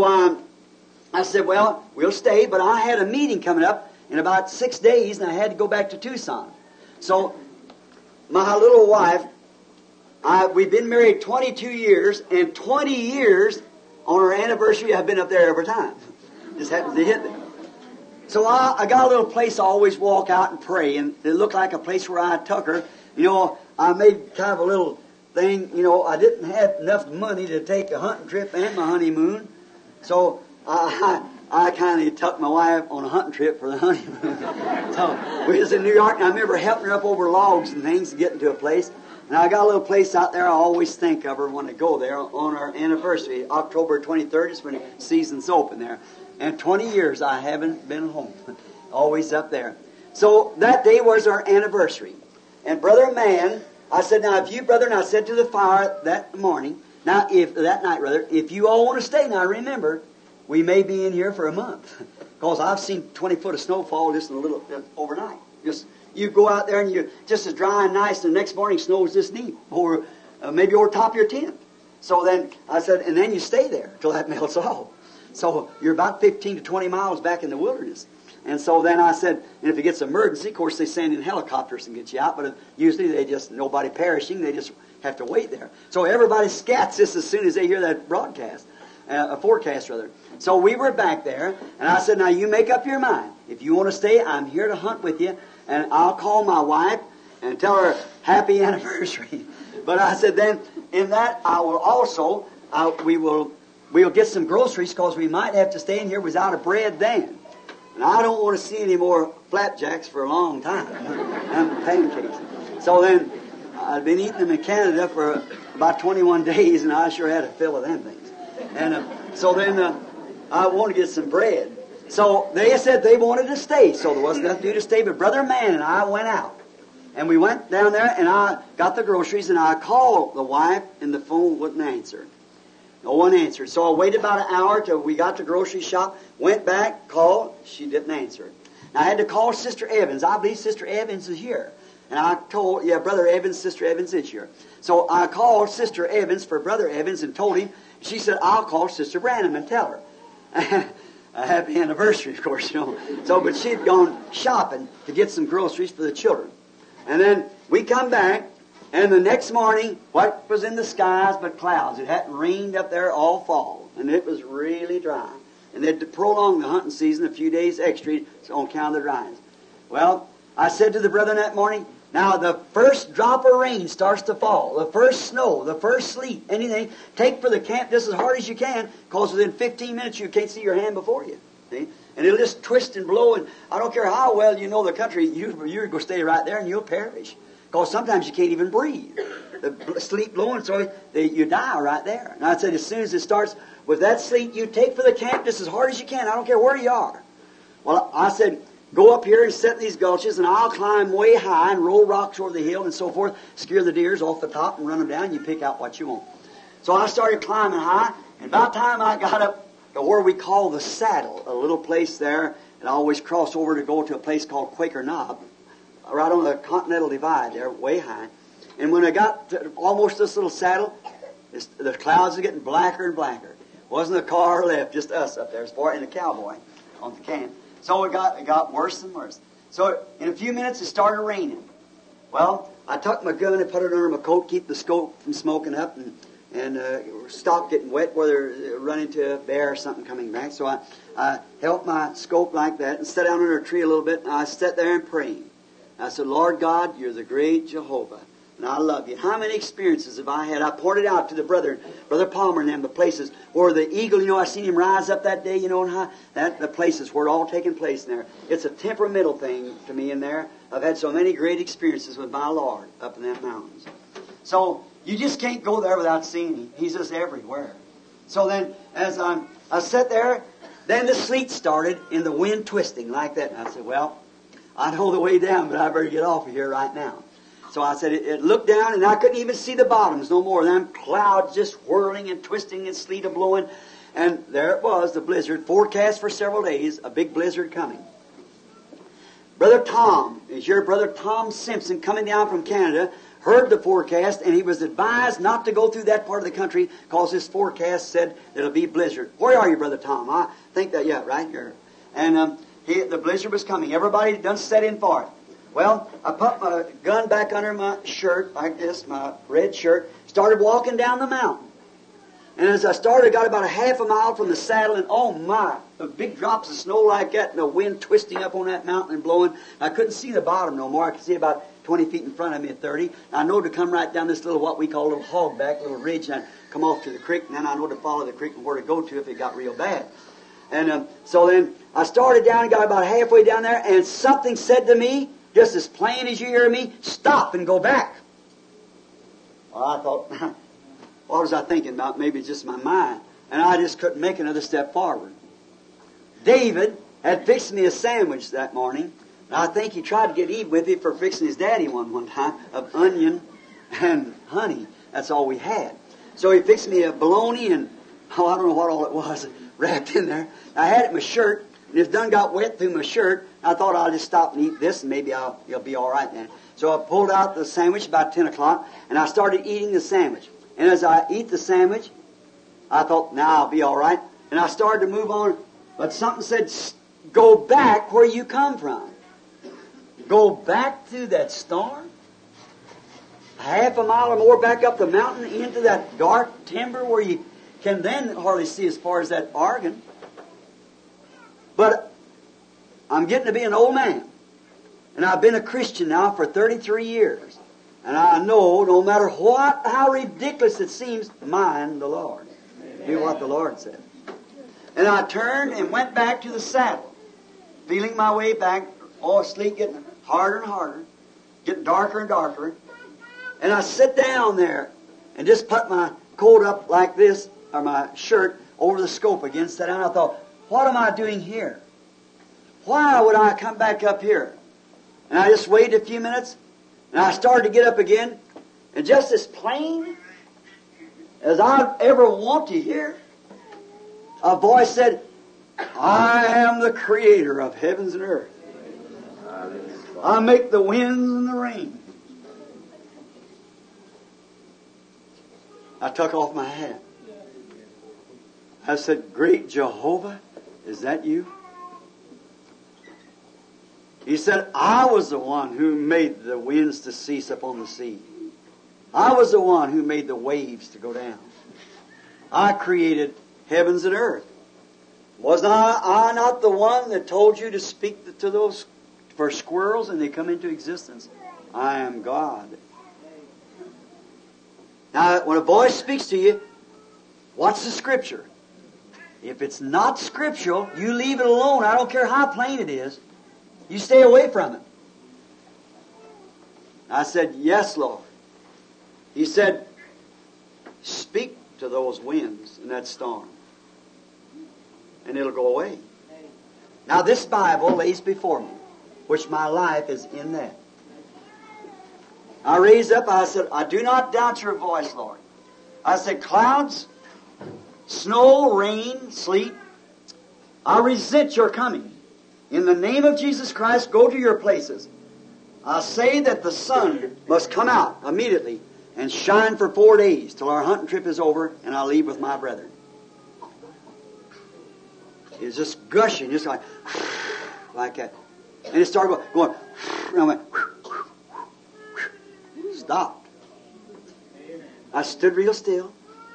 I said, well, we'll stay, but I had a meeting coming up in about 6 days, and I had to go back to Tucson. So my little wife, we've been married 22 years, and 20 years on our anniversary, I've been up there every time. Just happened to hit them. So I got a little place I always walk out and pray, and it looked like a place where I took her. You know, I made kind of a little thing. You know, I didn't have enough money to take a hunting trip and my honeymoon, so I kind of took my wife on a hunting trip for the honeymoon. So we was in New York, and I remember helping her up over logs and things to get into a place. And I got a little place out there I always think of her when I go there on our anniversary. October 23rd is when the season's open there. And 20 years I haven't been home. Always up there. So that day was our anniversary. And Brother Mann, I said, now if you, brethren, I said to the fire that morning, now that night, if you all want to stay, now remember, we may be in here for a month. Because I've seen 20 foot of snowfall just in a little overnight. Just you go out there and you're just as dry and nice, and the next morning snows this deep, or maybe over top of your tent. So then I said, and then you stay there till that melts off. So you're about 15 to 20 miles back in the wilderness. And so then I said, and if it gets emergency, of course they send in helicopters and get you out, but usually they just, nobody perishing, they just have to wait there. So everybody scats just as soon as they hear that broadcast, a forecast rather. So we were back there, and I said, now you make up your mind. If you want to stay, I'm here to hunt with you, and I'll call my wife and tell her happy anniversary. But I said, then in that I will also, we'll get some groceries because we might have to stay in here without a bread then. And I don't want to see any more flapjacks for a long time. And pancakes. So then, I'd been eating them in Canada for about 21 days, and I sure had a fill of them things. And so then, I wanted to get some bread. So they said they wanted to stay, so there wasn't nothing to do to stay. But Brother Mann and I went out. And we went down there, and I got the groceries, and I called the wife, and the phone wouldn't answer. No one answered. So I waited about an hour till we got to the grocery shop, went back, called, she didn't answer. Now I had to call Sister Evans. I believe Sister Evans is here. And I told, yeah, Brother Evans, Sister Evans is here. So I called Sister Evans for Brother Evans and told him. She said, I'll call Sister Branham and tell her. A happy anniversary, of course, you know. So, but she'd gone shopping to get some groceries for the children. And then we come back. And the next morning, what was in the skies but clouds? It hadn't rained up there all fall. And it was really dry. And they'd prolong the hunting season a few days extra on account of the dryness. Well, I said to the brethren that morning, now the first drop of rain starts to fall. The first snow, the first sleet, anything. Take for the camp just as hard as you can, because within 15 minutes you can't see your hand before you. See? And it'll just twist and blow. And I don't care how well you know the country, you're going to stay right there and you'll perish. Because sometimes you can't even breathe. The sleet blowing, so you die right there. And I said, as soon as it starts with that sleet, you take for the camp just as hard as you can. I don't care where you are. Well, I said, go up here and set in these gulches, and I'll climb way high and roll rocks over the hill and so forth, scare the deers off the top and run them down. You pick out what you want. So I started climbing high, and about the time I got up to where we call the Saddle, a little place there, and I always cross over to go to a place called Quaker Knob, right on the Continental Divide there, way high. And when I got to almost this little saddle, the clouds are getting blacker and blacker. Wasn't a car left, just us up there, as far and a cowboy on the camp. So it got worse and worse. So in a few minutes it started raining. Well, I took my gun and put it under my coat, keep the scope from smoking up, and stop getting wet where they're running into a bear or something coming back. So I held my scope like that and sat down under a tree a little bit, and I sat there and prayed. I said, Lord God, you're the great Jehovah, and I love you. How many experiences have I had? I pointed out to the Brother Palmer and them, the places where the eagle, you know, I seen him rise up that day, you know, and how the places where it all taking place in there. It's a temperamental thing to me in there. I've had so many great experiences with my Lord up in them mountains. So you just can't go there without seeing Him. He's just everywhere. So then, as I sat there, Then the sleet started and the wind twisting like that. And I said, well, I know the way down, but I better get off of here right now. So I said, it looked down and I couldn't even see the bottoms no more. Them clouds just whirling and twisting and sleet a-blowing. And there it was, the blizzard. Forecast for several days, a big blizzard coming. Brother Tom, is your Brother Tom Simpson coming down from Canada, heard the forecast, and he was advised not to go through that part of the country because his forecast said it'll be blizzard. Where are you, Brother Tom? I think that, yeah, right here. And the blizzard was coming. Everybody done set in for it. Well, I put my gun back under my shirt, like this, my red shirt, started walking down the mountain. And as I started, I got about a half a mile from the saddle, and oh my, the big drops of snow like that, and the wind twisting up on that mountain and blowing. I couldn't see the bottom no more. I could see about 20 feet in front of me at 30. I know to come right down this little, what we call a little hogback, little ridge, and I'd come off to the creek, and then I know to follow the creek and where to go to if it got real bad. And so then I started down and got about halfway down there, and something said to me, just as plain as you hear me, stop and go back. Well, I thought, what was I thinking about? Maybe it's just my mind. And I just couldn't make another step forward. David had fixed me a sandwich that morning. And I think he tried to get even with me for fixing his daddy one time of onion and honey. That's all we had. So he fixed me a bologna and, I don't know what all it was, wrapped in there. I had it in my shirt, and it done got wet through my shirt. I thought I'll just stop and eat this, and maybe it'll be all right then. So I pulled out the sandwich about 10 o'clock, and I started eating the sandwich. And as I eat the sandwich, I thought, now I'll be all right. And I started to move on, but something said, go back where you come from. Go back through that storm. Half a mile or more back up the mountain into that dark timber where you can then hardly see as far as that Oregon. But I'm getting to be an old man. And I've been a Christian now for 33 years. And I know no matter how ridiculous it seems, mind the Lord. Do what the Lord said. And I turned and went back to the saddle, feeling my way back, sleep getting harder and harder, getting darker and darker. And I sit down there and just put my coat up like this, or my shirt, over the scope again, sat down. I thought, what am I doing here? Why would I come back up here? And I just waited a few minutes, and I started to get up again, and just as plain as I ever want to hear, a voice said, I am the creator of heavens and earth. I make the winds and the rain. I took off my hat. I said, Great Jehovah, is that you? He said, I was the one who made the winds to cease upon the sea. I was the one who made the waves to go down. I created heavens and earth. Was I not the one that told you to speak to those for squirrels and they come into existence? I am God. Now, when a voice speaks to you, what's the Scripture? If it's not scriptural, you leave it alone. I don't care how plain it is. You stay away from it. I said, yes, Lord. He said, speak to those winds in that storm, and it'll go away. Now, this Bible lays before me, which my life is in that. I raised up, I said, I do not doubt your voice, Lord. I said, clouds, snow, rain, sleet, I resent your coming. In the name of Jesus Christ, go to your places. I say that the sun must come out immediately and shine for 4 days till our hunting trip is over and I'll leave with my brethren. It was just gushing, just like that. And it started going, and I went, stopped. I stood real still.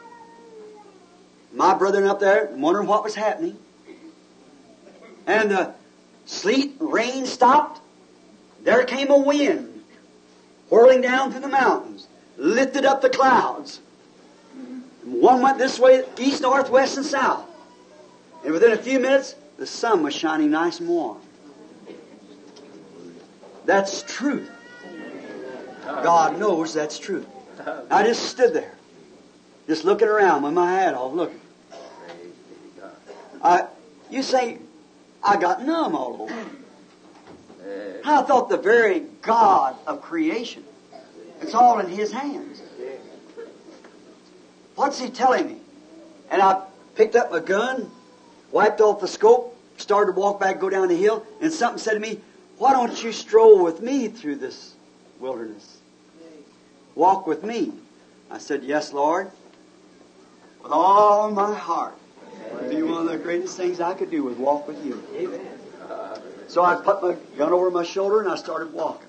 My brethren up there wondering what was happening. And the sleet, rain stopped. There came a wind whirling down through the mountains, lifted up the clouds. One went this way, east, north, west, and south. And within a few minutes, the sun was shining nice and warm. That's truth. God knows that's truth. I just stood there, just looking around with my hat off, looking. You say, I got numb all over. I thought the very God of creation, it's all in His hands. What's He telling me? And I picked up my gun, wiped off the scope, started to walk back, go down the hill, and something said to me, why don't you stroll with me through this wilderness? Walk with me. I said, yes, Lord. With all my heart. It'd be one of the greatest things I could do was walk with you. Amen. So I put my gun over my shoulder and I started walking.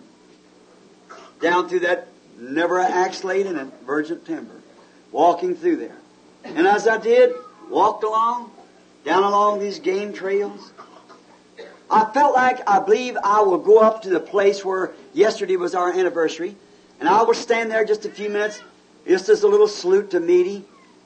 Down through that never axe laid in a virgin timber. Walking through there. And as I did, walked along, down along these game trails, I felt like I believe I will go up to the place where yesterday was our anniversary, and I will stand there just a few minutes, just as a little salute to Meady,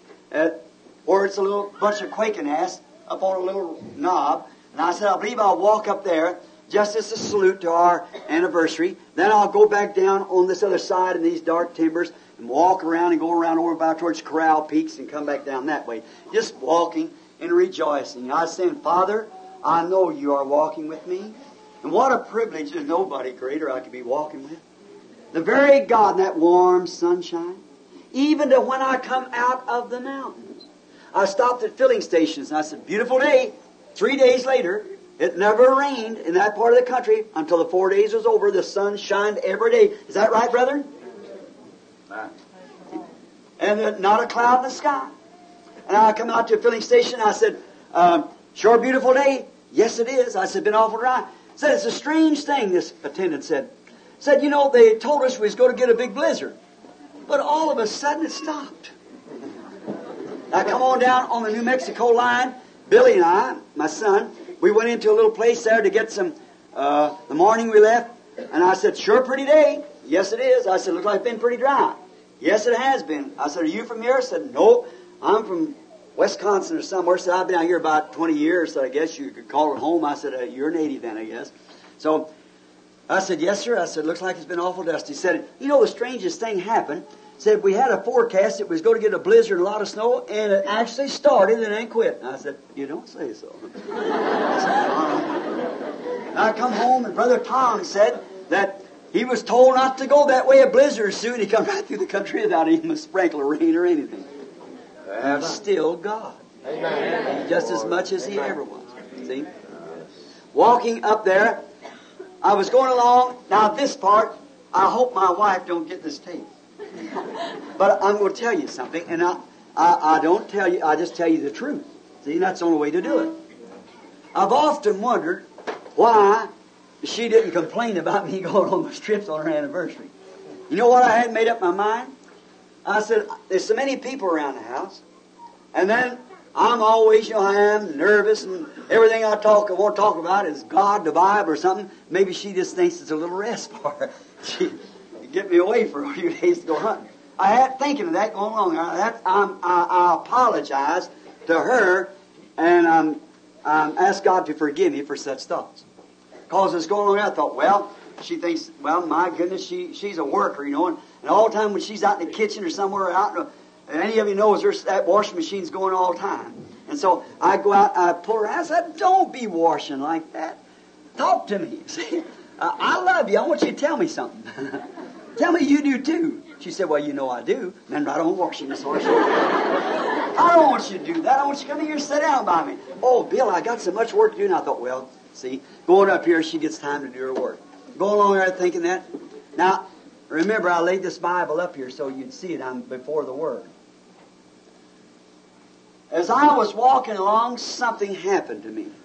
or it's a little bunch of quaking ass up on a little knob. And I said, I believe I'll walk up there just as a salute to our anniversary. Then I'll go back down on this other side in these dark timbers and walk around and go around over by towards Corral Peaks and come back down that way. Just walking and rejoicing. I was saying, Father, I know you are walking with me. And what a privilege. There's nobody greater I could be walking with. The very God in that warm sunshine. Even to when I come out of the mountains. I stopped at filling stations and I said, beautiful day. 3 days later, it never rained in that part of the country until the 4 days was over. The sun shined every day. Is that right, brethren? Right. And not a cloud in the sky. And I come out to a filling station and I said, sure beautiful day. Yes, it is. I said, been awful dry. Said, it's a strange thing, this attendant said. Said, you know, they told us we was going to get a big blizzard. But all of a sudden it stopped. I come on down on the New Mexico line. Billy and I, my son, we went into a little place there to get some, the morning we left. And I said, sure pretty day. Yes, it is. I said, looks like it's been pretty dry. Yes, it has been. I said, are you from here? I said, no, I'm from Wisconsin or somewhere. I said, I've been out here about 20 years, so I guess you could call it home. I said, you're a native then, I guess. So I said, yes, sir. I said, looks like it's been awful dusty. He said, you know, the strangest thing happened. Said, we had a forecast it was going to get a blizzard and a lot of snow, and it actually started and then quit. And I said, you don't say so. I come home, and Brother Tom said that he was told not to go that way a blizzard soon. He come right through the country without even a sprinkle of rain or anything. That's still God. Amen. Just as much as He ever was. See? Walking up there, I was going along. Now this part, I hope my wife don't get this tape. But I'm going to tell you something, and I don't tell you, I just tell you the truth. See, that's the only way to do it. I've often wondered why she didn't complain about me going on those trips on her anniversary. You know what I had made up my mind? I said, there's so many people around the house, and then I'm always, I am nervous, and everything I want to talk about is God, the Bible, or something. Maybe she just thinks it's a little rest for her. She get me away for a few days to go hunting. I had thinking of that going along. I apologize to her, and ask God to forgive me for such thoughts. Because it's going along, I thought, well, she thinks, well, my goodness, she's a worker, and all the time when she's out in the kitchen or somewhere out, and any of you knows that washing machine's going all the time. And so I go out, I pull her out, I said, don't be washing like that. Talk to me. See, I love you. I want you to tell me something. Tell me you do too. She said, well, you know I do. And then right on washing this horse. I don't want you to do that. I want you to come here and sit down by me. Oh, Bill, I got so much work to do. And I thought, well, see, going up here, she gets time to do her work. Going along there thinking that. Now, remember, I laid this Bible up here so you'd see it. I'm before the Word. As I was walking along, something happened to me.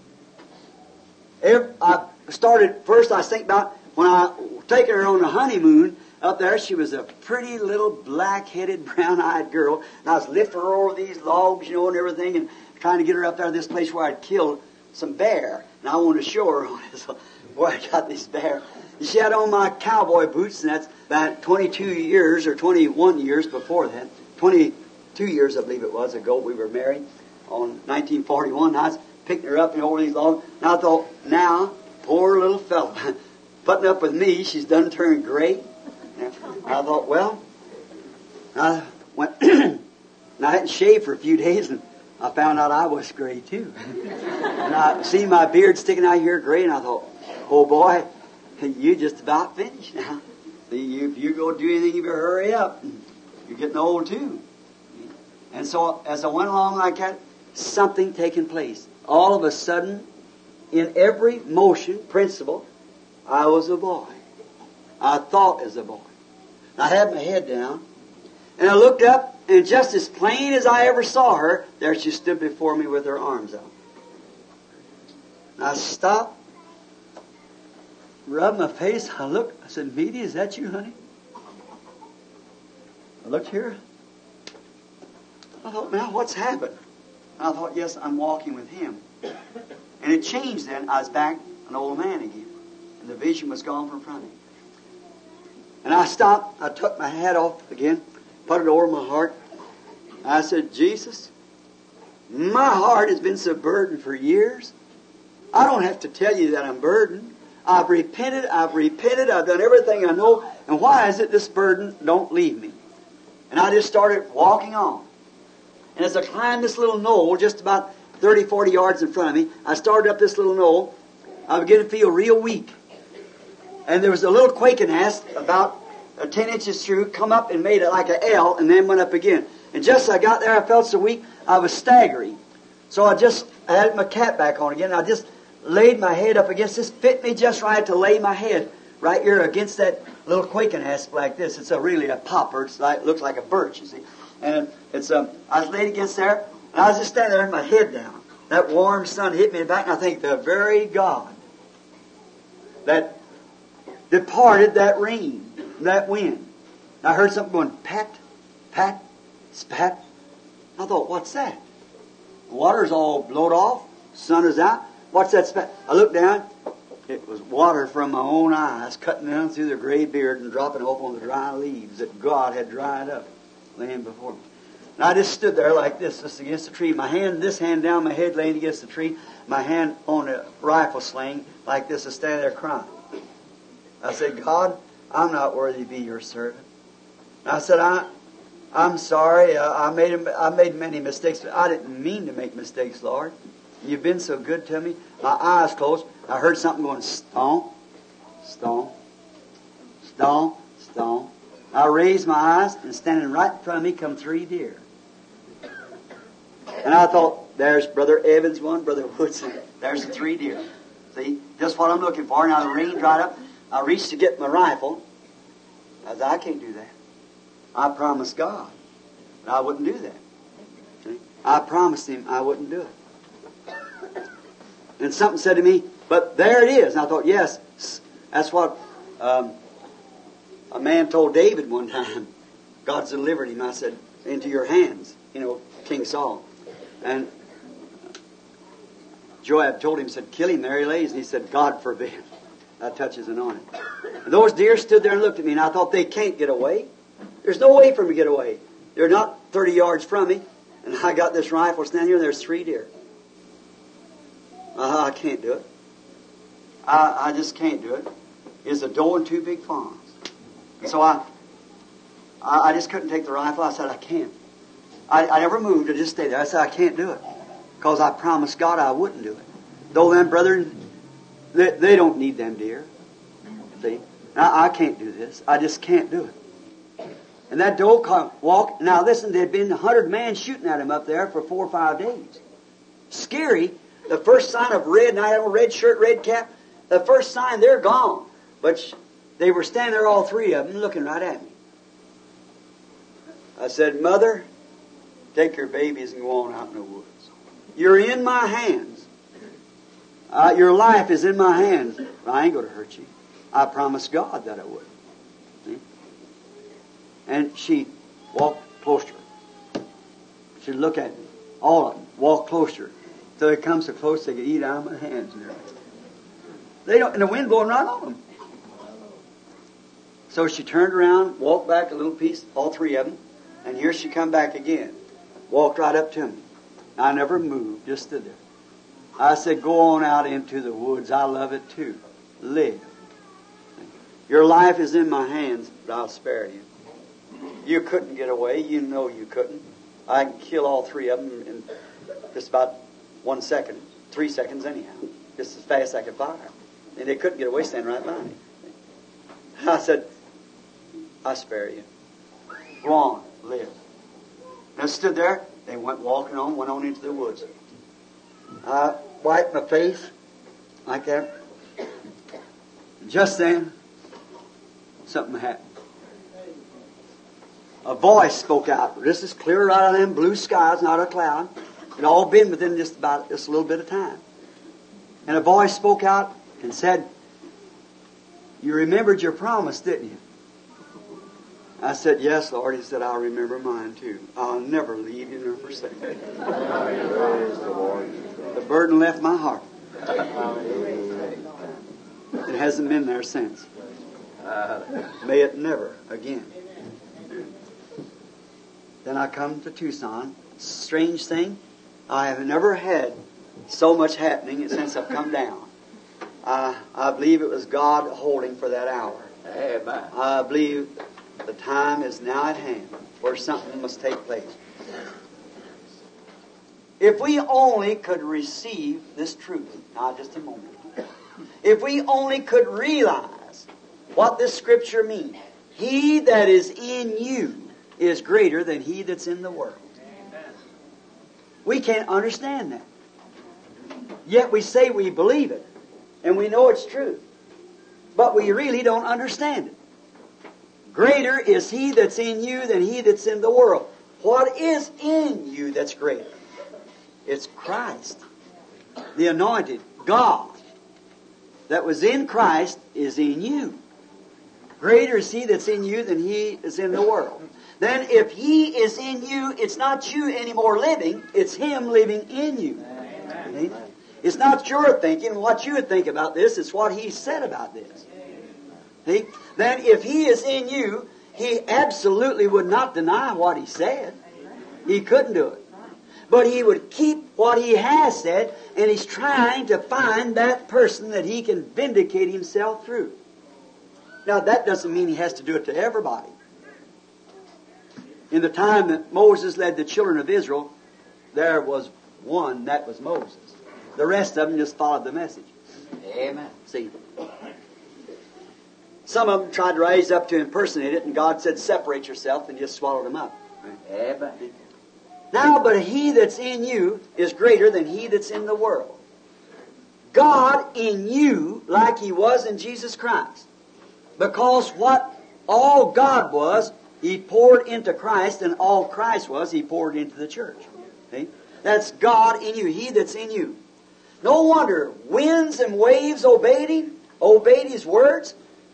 I started, first I think about when I taken her on a honeymoon up there. She was a pretty little black-headed, brown-eyed girl. And I was lifting her over these logs, and everything, and trying to get her up there to this place where I'd killed some bear. And I wanted to show her where I got this bear. And she had on my cowboy boots, and that's about 22 years or 21 years before that. 22 years, I believe it was, ago we were married on 1941. I was picking her up over these logs. And I thought, now, poor little fella, putting up with me, she's done turned gray. I thought, well, I went, and I hadn't shaved for a few days, and I found out I was gray too. And I see my beard sticking out here gray, and I thought, oh boy, you just about finished now. See, if you go do anything, you better hurry up. You're getting old too. And so as I went along like that, something taking place. All of a sudden, in every motion, principle, I was a boy. I thought as a boy. I had my head down, and I looked up, and just as plain as I ever saw her, there she stood before me with her arms out. And I stopped, rubbed my face, I looked, I said, Meaty, is that you, honey? I looked here. I thought, now what's happened? And I thought, yes, I'm walking with him. And it changed then. I was back an old man again. And the vision was gone from front of me. And I stopped. I took my hat off again, put it over my heart. I said, Jesus, my heart has been so burdened for years. I don't have to tell you that I'm burdened. I've repented, I've done everything I know. And why is it this burden don't leave me? And I just started walking on. And as I climbed this little knoll, just about 30, 40 yards in front of me, I started up this little knoll. I began to feel real weak. And there was a little quaking nest about 10 inches through, come up and made it like an L, and then went up again. And just as I got there, I felt so weak, I was staggering. So I had my cap back on again. I just laid my head up against this. Fit me just right to lay my head right here against that little quaking nest like this. It's really a popper. It looks like a birch, you see. And I was laid against there, and I was just standing there with my head down. That warm sun hit me in the back, and I think the very God that departed that rain, that wind. And I heard something going, pat, pat, spat. I thought, what's that? The water's all blowed off, sun is out. What's that spat? I looked down. It was water from my own eyes cutting down through the gray beard and dropping off on the dry leaves that God had dried up, laying before me. And I just stood there like this, just against the tree. This hand down my head, laying against the tree. My hand on a rifle sling, like this, and standing there crying. I said, God, I'm not worthy to be your servant. And I said, I'm sorry. I made many mistakes. But I didn't mean to make mistakes, Lord. You've been so good to me. My eyes closed. I heard something going, stomp, stomp, stomp, stomp. I raised my eyes, and standing right in front of me come 3 deer. And I thought, there's Brother Evans one, Brother Woodson. There's the 3 deer. See, just what I'm looking for. Now the rain dried up. I reached to get my rifle. I said, I can't do that. I promised God that I wouldn't do that. See? I promised Him I wouldn't do it. And something said to me, but there it is. And I thought, yes, that's what a man told David one time. God's delivered him. I said, into your hands. King Saul. And Joab told him, said, kill him, there he lays. And he said, God forbid. That touches anointed. And those deer stood there and looked at me, and I thought, they can't get away. There's no way for them to get away. They're not 30 yards from me. And I got this rifle standing here, and there's 3 deer. I can't do it. I just can't do it. It's a doe and 2 big fawns. And so I just couldn't take the rifle. I said, I can't. I never moved. I just stayed there. I said, I can't do it. Because I promised God I wouldn't do it. Though them brethren, they don't need them deer. See? I can't do this. I just can't do it. And that doe walked. Now listen, there'd been 100 men shooting at him up there for 4 or 5 days. Scary. The first sign of red, and I had a red shirt, red cap. The first sign, they're gone. But they were standing there, all 3 of them, looking right at me. I said, Mother, take your babies and go on out in the woods. You're in my hands. Your life is in my hands. I ain't going to hurt you. I promised God that I would. See? And she walked closer. She'd look at me. All of them walk closer. So it comes so close they could eat out of my hands and everything. They don't, and the wind blowing right on them. So she turned around, walked back a little piece, all 3 of them, and here she come back again. Walked right up to me. I never moved, just stood there. I said, go on out into the woods. I love it too. Live. Your life is in my hands, but I'll spare you. You couldn't get away. You know you couldn't. I can kill all 3 of them, Just about 1 second, 3 seconds anyhow. Just as fast as I could fire. And they couldn't get away standing right by me. I said, I spare you. Go on, live. And I stood there. They went walking on, went on into the woods. I wiped my face like that. Just then, something happened. A voice spoke out. This is clear right out of them blue skies, not a cloud. It all been within just a little bit of time. And a voice spoke out and said, "You remembered your promise, didn't you?" I said, "Yes, Lord." He said, "I'll remember mine too. I'll never leave you nor forsake you." The burden left my heart. It hasn't been there since. May it never again. Then I come to Tucson. Strange thing, I have never had so much happening since I've come down. I believe it was God holding for that hour. Amen. I believe the time is now at hand where something must take place. If we only could receive this truth, now just a moment. If we only could realize what this Scripture means. He that is in you is greater than he that's in the world. We can't understand that. Yet we say we believe it. And we know it's true. But we really don't understand it. Greater is he that's in you than he that's in the world. What is in you that's greater? It's Christ. The anointed God that was in Christ is in you. Greater is he that's in you than he is in the world. Then if he is in you, it's not you anymore living, it's him living in you. Amen. It's not your thinking, what you would think about this, it's what he said about this. See? Then if he is in you, he absolutely would not deny what he said. He couldn't do it. But he would keep what he has said, and he's trying to find that person that he can vindicate himself through. Now that doesn't mean he has to do it to everybody. In the time that Moses led the children of Israel, there was one, that was Moses. The rest of them just followed the message. Amen. See, some of them tried to rise up to impersonate it, and God said, "Separate yourself," and just swallowed them up. Amen. Now, but he that's in you is greater than he that's in the world. God in you, like he was in Jesus Christ. Because what all God was, he poured into Christ, and all Christ was, he poured into the church. See? That's God in you, he that's in you. No wonder winds and waves obeyed him, obeyed his words,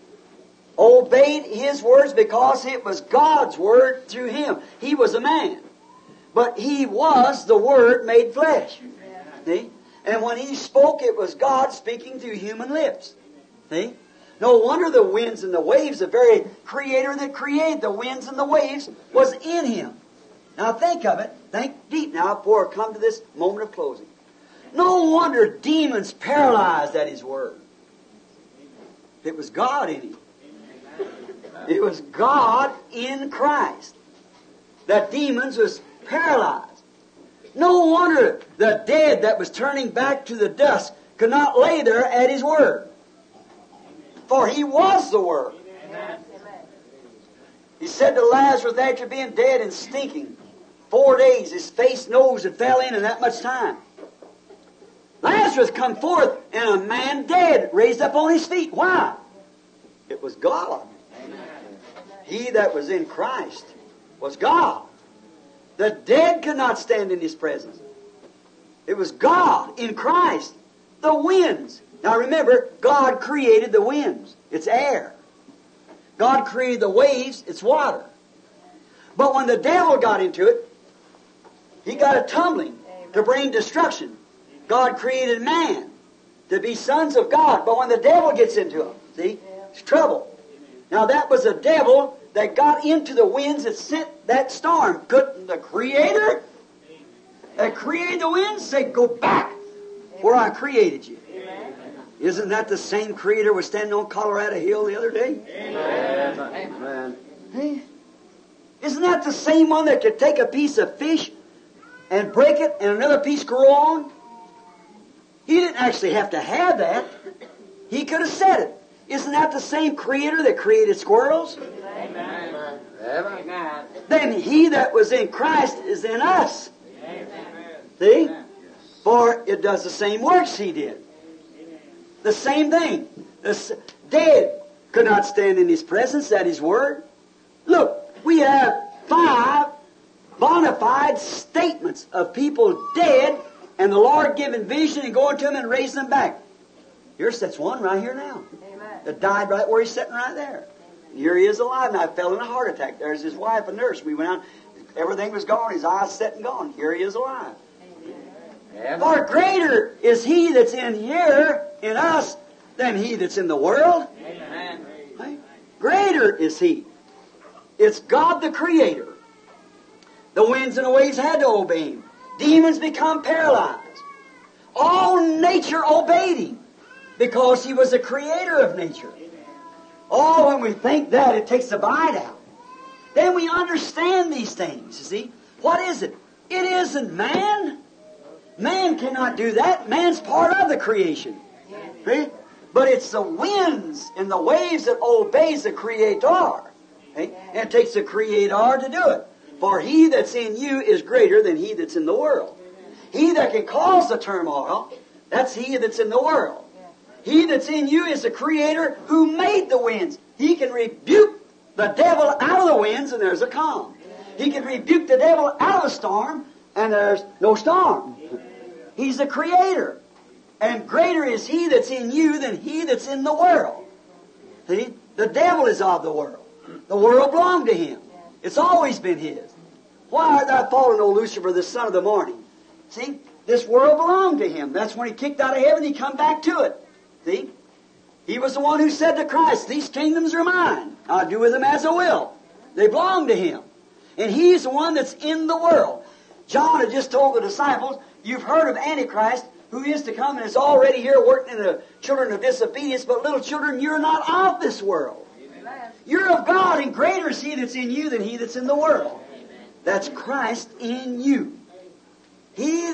obeyed his words because it was God's word through him. He was a man, but he was the Word made flesh. See? And when he spoke, it was God speaking through human lips. See? No wonder the winds and the waves, the very Creator that created the winds and the waves, was in him. Now think of it. Think deep now before I come to this moment of closing. No wonder demons paralyzed at his word. It was God in him. It was God in Christ. The demons was paralyzed. No wonder the dead that was turning back to the dust could not lay there at his word. For he was the Word. Amen. He said to Lazarus, after being dead and stinking 4 days, his face, nose, and fell in that much time. Lazarus come forth, and a man dead, raised up on his feet. Why? It was God. Amen. He that was in Christ was God. The dead could not stand in his presence. It was God in Christ. The winds. Now remember, God created the winds. It's air. God created the waves. It's water. But when the devil got into it, he got a tumbling to bring destruction. God created man to be sons of God. But when the devil gets into it, see, it's trouble. Now that was the devil that got into the winds that sent that storm. Couldn't the Creator that created the winds say, "Go back where I created you"? Isn't that the same Creator was standing on Colorado Hill the other day? Amen. Amen. Hey? Isn't that the same one that could take a piece of fish and break it and another piece grow on? He didn't actually have to have that. He could have said it. Isn't that the same Creator that created squirrels? Amen. Then He that was in Christ is in us. See? For it does the same works He did. The same thing. The dead could not stand in His presence at His Word. Look, we have 5 bona fide statements of people dead and the Lord giving vision and going to them and raising them back. Here sits one right here now. That died right where He's sitting right there. And here he is alive. Now, I fell in a heart attack. There's his wife, a nurse. We went out. Everything was gone. His eyes set and gone. Here he is alive. For greater is He that's in here, in us, than he that's in the world. Amen. Right? Greater is He. It's God the Creator. The winds and the waves had to obey Him. Demons become paralyzed. All nature obeyed Him because He was the Creator of nature. Oh, when we think that, it takes the bite out. Then we understand these things, you see. What is it? It isn't man. Man cannot do that. Man's part of the creation. See? But it's the winds and the waves that obeys the Creator. See? And it takes the Creator to do it. For He that's in you is greater than he that's in the world. He that can cause the turmoil, that's he that's in the world. He that's in you is the Creator who made the winds. He can rebuke the devil out of the winds and there's a calm. He can rebuke the devil out of a storm and there's no storm. He's the Creator. And greater is He that's in you than he that's in the world. See? The devil is of the world. The world belonged to him. It's always been his. Why art thou fallen, O Lucifer, the son of the morning? See? This world belonged to him. That's when he kicked out of heaven, he come back to it. See? He was the one who said to Christ, these kingdoms are mine. I'll do with them as I will. They belong to Him. And He's the one that's in the world. John had just told the disciples, you've heard of Antichrist, who is to come and is already here working in the children of disobedience, but little children, you're not of this world. Amen. You're of God, and greater is He that's in you than he that's in the world. Amen. That's Christ in you. He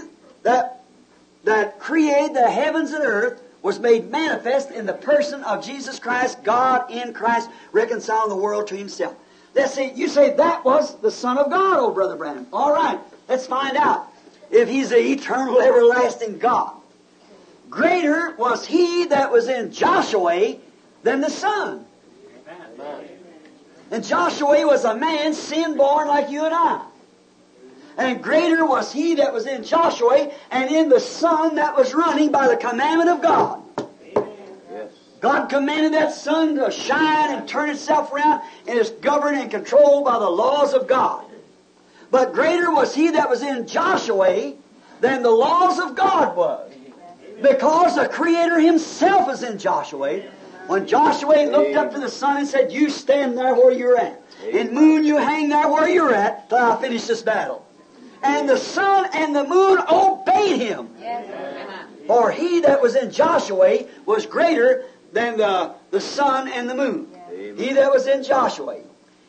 that created the heavens and earth was made manifest in the person of Jesus Christ, God in Christ, reconciling the world to Himself. Let's see, you say that was the Son of God, oh Brother Branham. All right, let's find out if He's the eternal, everlasting God. Greater was He that was in Joshua than the Son. Amen. And Joshua was a man sin-born like you and I. And greater was He that was in Joshua and in the sun that was running by the commandment of God. Yes. God commanded that sun to shine and turn itself around and is governed and controlled by the laws of God. But greater was He that was in Joshua than the laws of God was. Because the Creator Himself is in Joshua. When Joshua looked up to the sun and said, you stand there where you're at. And moon, you hang there where you're at till I finish this battle. And the sun and the moon obeyed Him. Yes. For He that was in Joshua was greater than the sun and the moon. Amen. He that was in Joshua.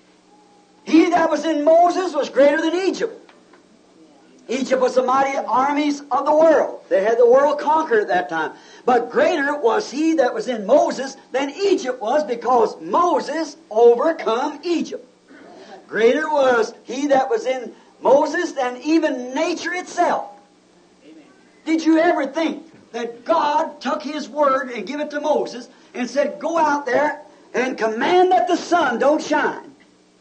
He that was in Moses was greater than Egypt. Egypt was the mighty armies of the world. They had the world conquered at that time. But greater was he that was in Moses than Egypt was, because Moses overcome Egypt. Greater was he that was in Moses than even nature itself. Amen. Did you ever think that God took His word and gave it to Moses and said, go out there and command that the sun don't shine?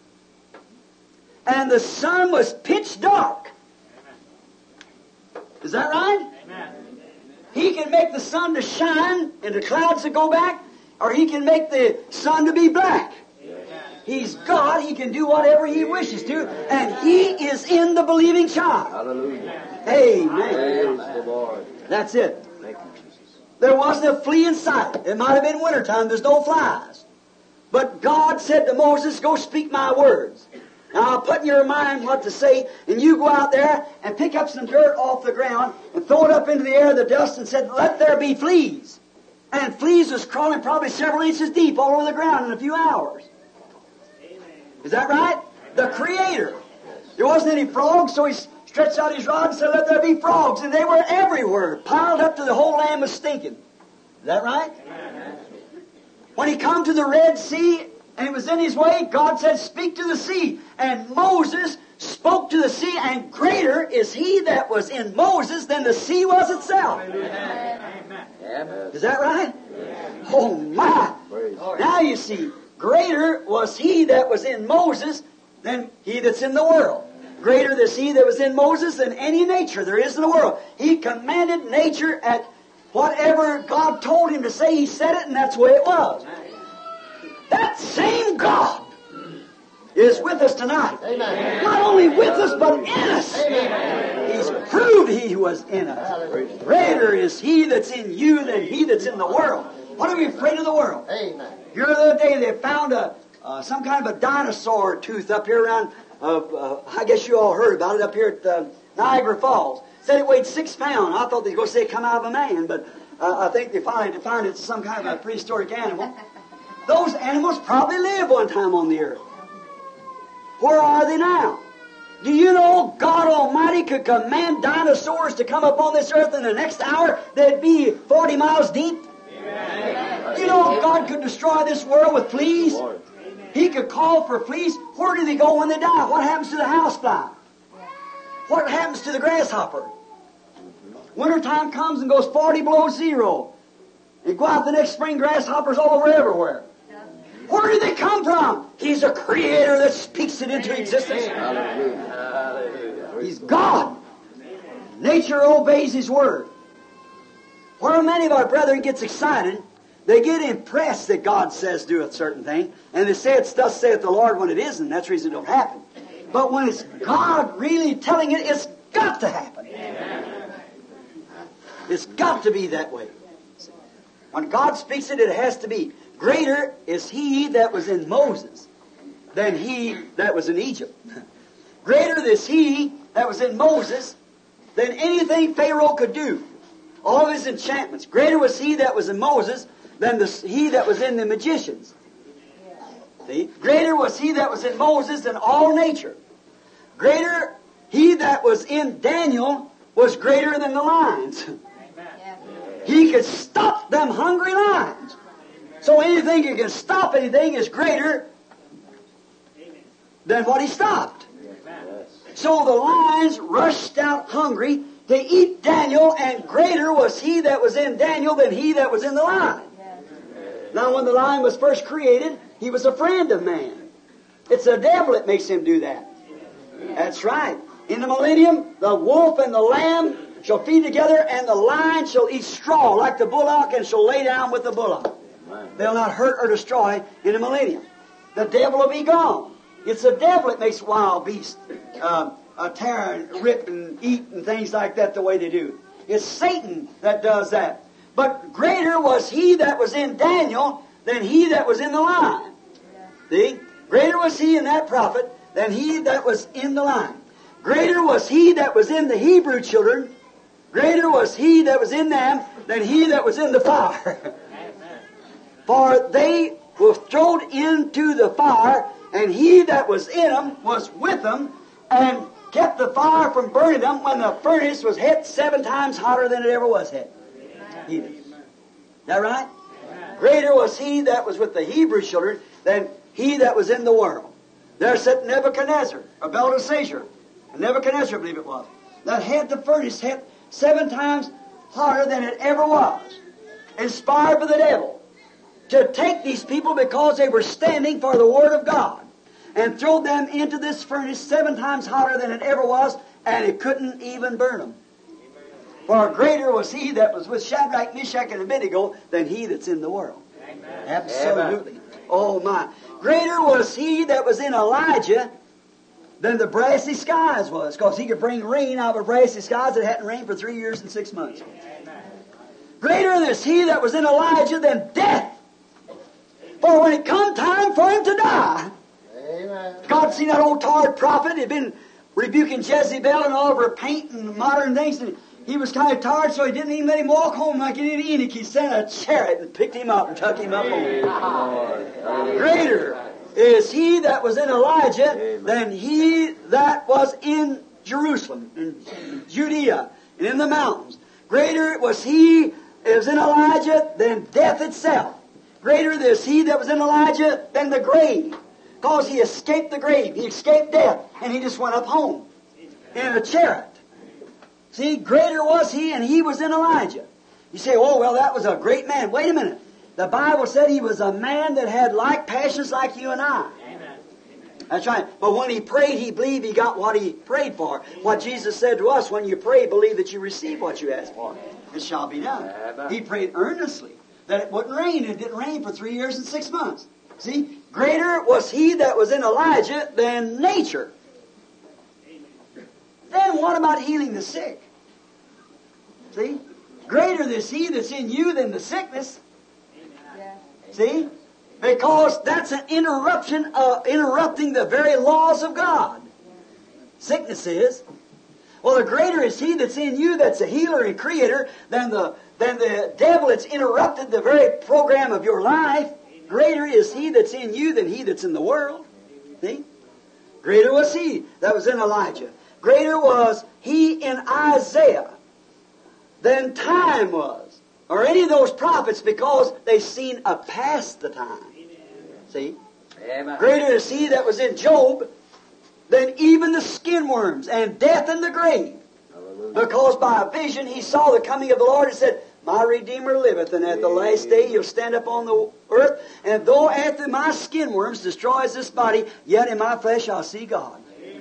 And the sun was pitch dark. Amen. Is that right? Amen. He can make the sun to shine and the clouds to go back, or He can make the sun to be black. He's God. He can do whatever He wishes to. And He is in the believing child. Hallelujah. Amen. Praise the Lord. That's it. Thank you, Jesus. There wasn't a flea in sight. It might have been wintertime. There's no flies. But God said to Moses, go speak my words. Now I'll put in your mind what to say, and you go out there and pick up some dirt off the ground and throw it up into the air, the dust, and said, let there be fleas. And fleas was crawling probably several inches deep all over the ground in a few hours. Is that right? The Creator. There wasn't any frogs, so He stretched out his rod and said, let there be frogs. And they were everywhere, piled up to the whole land was stinking. Is that right? When he come to the Red Sea and he was in his way, God said, speak to the sea. And Moses spoke to the sea, and greater is he that was in Moses than the sea was itself. Is that right? Oh my! Now you see, greater was he that was in Moses than he that's in the world. Greater is he that was in Moses than any nature there is in the world. He commanded nature at whatever God told him to say, he said it, and that's the way it was. That same God is with us tonight. Amen. Not only with us, but in us. Amen. He's proved he was in us. Greater is he that's in you than he that's in the world. What are we afraid of the world? Amen. Here the other day they found some kind of a dinosaur tooth up here around, I guess you all heard about it, up here at Niagara Falls. Said it weighed 6 pounds. I thought they were going to say it come out of a man, but I think they finally found it's some kind of a prehistoric animal. Those animals probably lived one time on the earth. Where are they now? Do you know God Almighty could command dinosaurs to come up on this earth in the next hour they'd be 40 miles deep? Amen. You know God could destroy this world with fleas? He could call for fleas. Where do they go when they die? What happens to the housefly? What happens to the grasshopper? Wintertime comes and goes 40 below zero. You go out the next spring, grasshoppers all over everywhere. Where do they come from? He's a creator that speaks it into existence. He's God. Nature obeys His word. Where many of our brethren gets excited, they get impressed that God says do a certain thing, and they say it's thus saith the Lord when it isn't. That's the reason it don't happen. But when it's God really telling it, it's got to happen. It's got to be that way. When God speaks it, it has to be. Greater is he that was in Moses than he that was in Egypt. Greater is he that was in Moses than anything Pharaoh could do. All of his enchantments. Greater was he that was in Moses than he that was in the magicians. See? Greater was he that was in Moses than all nature. Greater he that was in Daniel was greater than the lions. He could stop them hungry lions. So anything you can stop anything is greater than what he stopped. So the lions rushed out hungry to eat Daniel, and greater was he that was in Daniel than he that was in the lion. Now when the lion was first created, he was a friend of man. It's the devil that makes him do that. That's right. In the millennium, the wolf and the lamb shall feed together, and the lion shall eat straw like the bullock, and shall lay down with the bullock. They'll not hurt or destroy in the millennium. The devil will be gone. It's the devil that makes wild beasts tear and rip and eat and things like that the way they do. It's Satan that does that. But greater was he that was in Daniel than he that was in the lion. See? Greater was he in that prophet than he that was in the lion. Greater was he that was in the Hebrew children. Greater was he that was in them than he that was in the fire. For they were thrown into the fire, and he that was in them was with them, and kept the fire from burning them when the furnace was hit 7 times hotter than it ever was hit. Is that right? Greater was he that was with the Hebrew children than he that was in the world. There sat Nebuchadnezzar, or Belteshazzar, Nebuchadnezzar, I believe it was, that had the furnace hit 7 times hotter than it ever was. Inspired by the devil to take these people because they were standing for the Word of God and throw them into this furnace 7 times hotter than it ever was, and it couldn't even burn them. For greater was he that was with Shadrach, Meshach, and Abednego than he that's in the world. Amen. Absolutely. Amen. Oh my. Greater was he that was in Elijah than the brassy skies was, because he could bring rain out of brassy skies that hadn't rained for 3 years and 6 months. Amen. Greater is he that was in Elijah than death. For when it come time for him to die, amen. God seen that old tired prophet had been rebuking Jezebel and all of her paint and modern things, and he was kind of tired, so he didn't even let him walk home like he did Enoch. He sent a chariot and picked him up and took him up home. Greater is he that was in Elijah than he that was in Jerusalem, in Judea, and in the mountains. Greater was he that was in Elijah than death itself. Greater is he that was in Elijah than the grave. Because he escaped the grave. He escaped death. And he just went up home in a chariot. See, greater was he, and he was in Elijah. You say, oh, well, that was a great man. Wait a minute. The Bible said he was a man that had like passions like you and I. Amen. That's right. But when he prayed, he believed he got what he prayed for. What Jesus said to us, when you pray, believe that you receive what you ask for. It shall be done. He prayed earnestly that it wouldn't rain. It didn't rain for 3 years and 6 months. See, greater was he that was in Elijah than nature. Then what about healing the sick? See? Greater is he that's in you than the sickness. See? Because that's an interruption of interrupting the very laws of God. Sickness is. Well, the greater is he that's in you, that's a healer and creator, than the devil that's interrupted the very program of your life. Greater is he that's in you than he that's in the world. See? Greater was he that was in Elijah. Greater was he in Isaiah than time was, or any of those prophets, because they've seen a past the time. See? Amen. Greater is he that was in Job than even the skin worms and death in the grave. Because by a vision he saw the coming of the Lord and said, my Redeemer liveth, and at the last day he'll stand up on the earth, and though after my skin worms destroys this body, yet in my flesh I'll see God.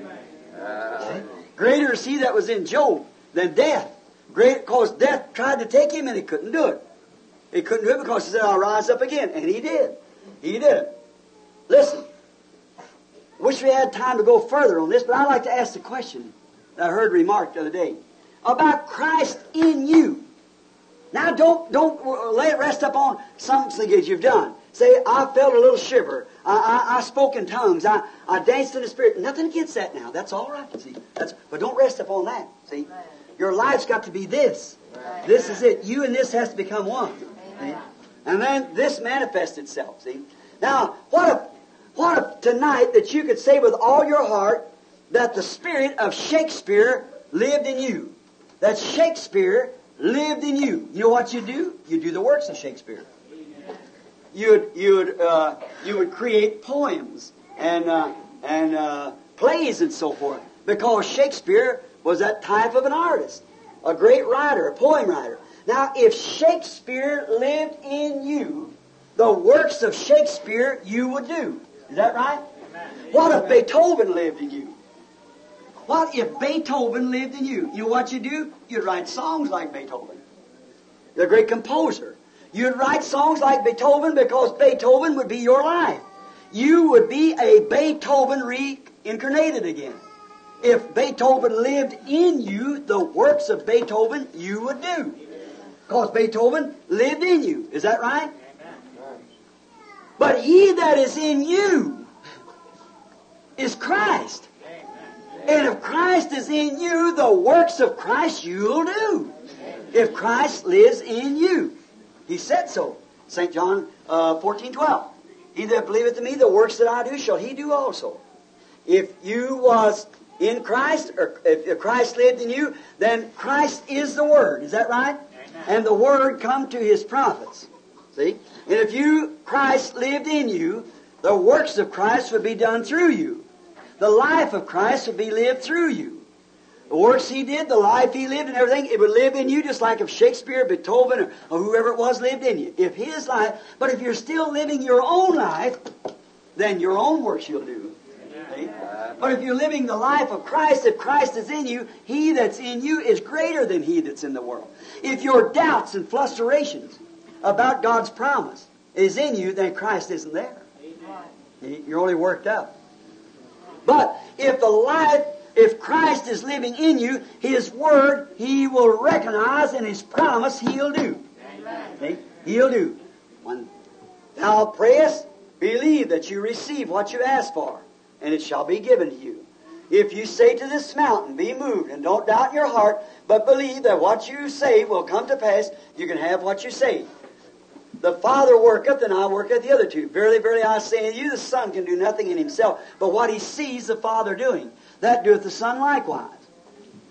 Greater is he that was in Job than death. Because death tried to take him and he couldn't do it. He couldn't do it because he said, I'll rise up again. And he did. He did it. Listen. Wish we had time to go further on this, but I'd like to ask the question that I heard remarked the other day. About Christ in you. Now don't lay it rest up on something that you've done. Say, I felt a little shiver. I spoke in tongues. I danced in the Spirit. Nothing against that now. That's all right. See, but don't rest upon that. See, your life's got to be this. This is it. You and this has to become one. See? And then this manifests itself. See. Now, what if tonight that you could say with all your heart that the spirit of Shakespeare lived in you? That Shakespeare lived in you. You know what you do? You do the works of Shakespeare. You would create poems and plays and so forth, because Shakespeare was that type of an artist, a great writer, a poem writer. Now, if Shakespeare lived in you, the works of Shakespeare you would do. Is that right? What if Beethoven lived in you? What if Beethoven lived in you? You know what you do? You'd write songs like Beethoven. You're a great composer. You'd write songs like Beethoven because Beethoven would be your life. You would be a Beethoven reincarnated again. If Beethoven lived in you, the works of Beethoven you would do. Because Beethoven lived in you. Is that right? But he that is in you is Christ. And if Christ is in you, the works of Christ you'll do. If Christ lives in you. He said so. St. John 14:12. He that believeth in me, the works that I do shall he do also. If you was in Christ, or if Christ lived in you, then Christ is the Word. Is that right? Amen. And the Word come to His prophets. See? And if Christ lived in you, the works of Christ would be done through you. The life of Christ would be lived through you. The works He did, the life He lived and everything, it would live in you just like if Shakespeare, Beethoven, or whoever it was lived in you. If His life, but if you're still living your own life, then your own works you'll do. See? But if you're living the life of Christ, if Christ is in you, He that's in you is greater than he that's in the world. If your doubts and frustrations about God's promise is in you, then Christ isn't there. You're only worked up. But if Christ is living in you, His Word He will recognize, and His promise He'll do. See? He'll do. When thou prayest, believe that you receive what you ask for, and it shall be given to you. If you say to this mountain, be moved, and don't doubt in your heart, but believe that what you say will come to pass, you can have what you say. The Father worketh, and I worketh the other two. Verily, verily, I say unto you, the Son can do nothing in himself, but what he sees the Father doing, that doeth the Son likewise.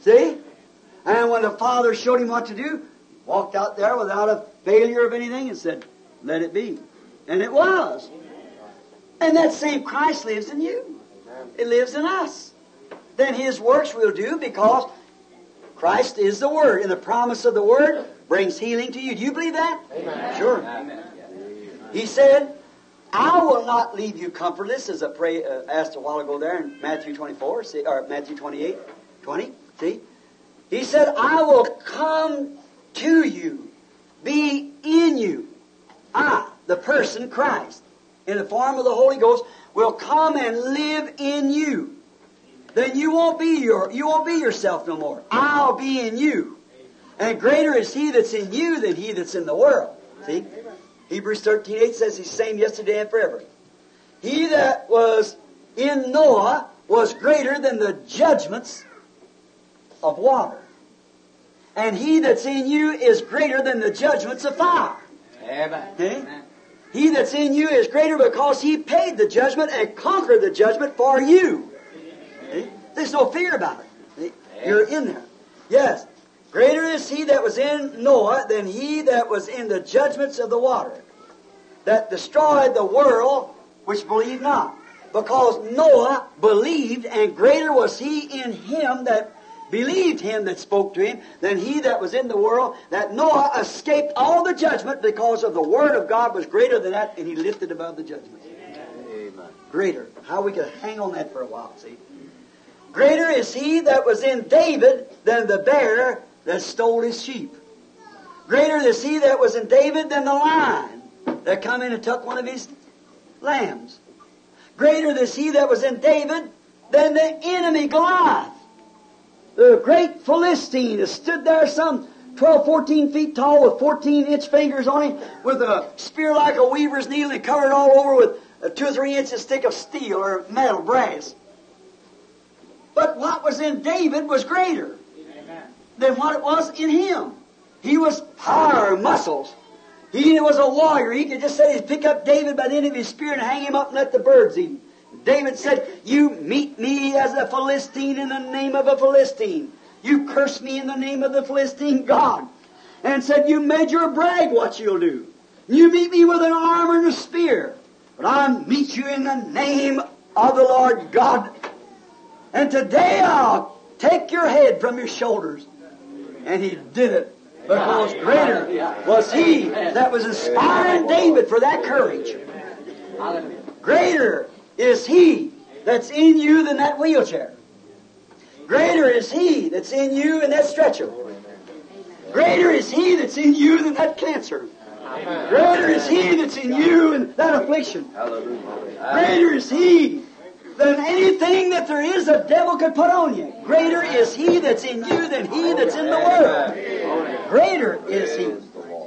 See? And when the Father showed him what to do, walked out there without a failure of anything and said, let it be. And it was. And that same Christ lives in you. It lives in us. Then His works we'll do because Christ is the Word. And the promise of the Word brings healing to you. Do you believe that? Amen. Sure. Amen. He said, I will not leave you comfortless, as I asked a while ago there in Matthew 24, or Matthew 28, 20. See? He said, I will come to you, be in you. I, the person Christ, in the form of the Holy Ghost, will come and live in you. Then you won't be yourself no more. I'll be in you. And greater is He that's in you than he that's in the world. See? Hebrews 13:8 says He's the same yesterday and forever. He that was in Noah was greater than the judgments of water. And He that's in you is greater than the judgments of fire. Amen. Okay? He that's in you is greater because He paid the judgment and conquered the judgment for you. See? There's no fear about it. See? You're in there. Yes. Greater is He that was in Noah than he that was in the judgments of the water, that destroyed the world which believed not. Because Noah believed, and greater was he in him that believed Him that spoke to him than he that was in the world, that Noah escaped all the judgment because of the Word of God was greater than that, and he lifted above the judgment. Amen. Greater. How we could hang on that for a while, see? Greater is He that was in David than the bear that stole his sheep. Greater is He that was in David than the lion that come in and took one of his lambs. Greater is He that was in David than the enemy Goliath. The great Philistine that stood there some 12, 14 feet tall with 14-inch fingers on him, with a spear like a weaver's needle and covered all over with a 2 or 3 inches thick of steel or metal, brass. But what was in David was greater than what it was in him. He was power, muscles. He was a warrior. He could just say, pick up David by the end of his spear and hang him up and let the birds eat him. David said, you meet me as a Philistine in the name of a Philistine. You curse me in the name of the Philistine God. And said, you measure brag what you'll do. You meet me with an arm and a spear. But I meet you in the name of the Lord God. And today I'll take your head from your shoulders. And He did it. Because greater was He that was inspiring David for that courage. Greater is He that's in you than that wheelchair. Greater is He that's in you than that stretcher. Greater is He that's in you than that cancer. Greater is He that's in you than that affliction. Greater is He than anything that there is a devil could put on you. Greater is He that's in you than he that's in the world. Greater is He.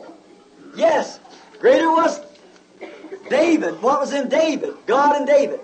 Yes, greater was David. What was in David? God in David.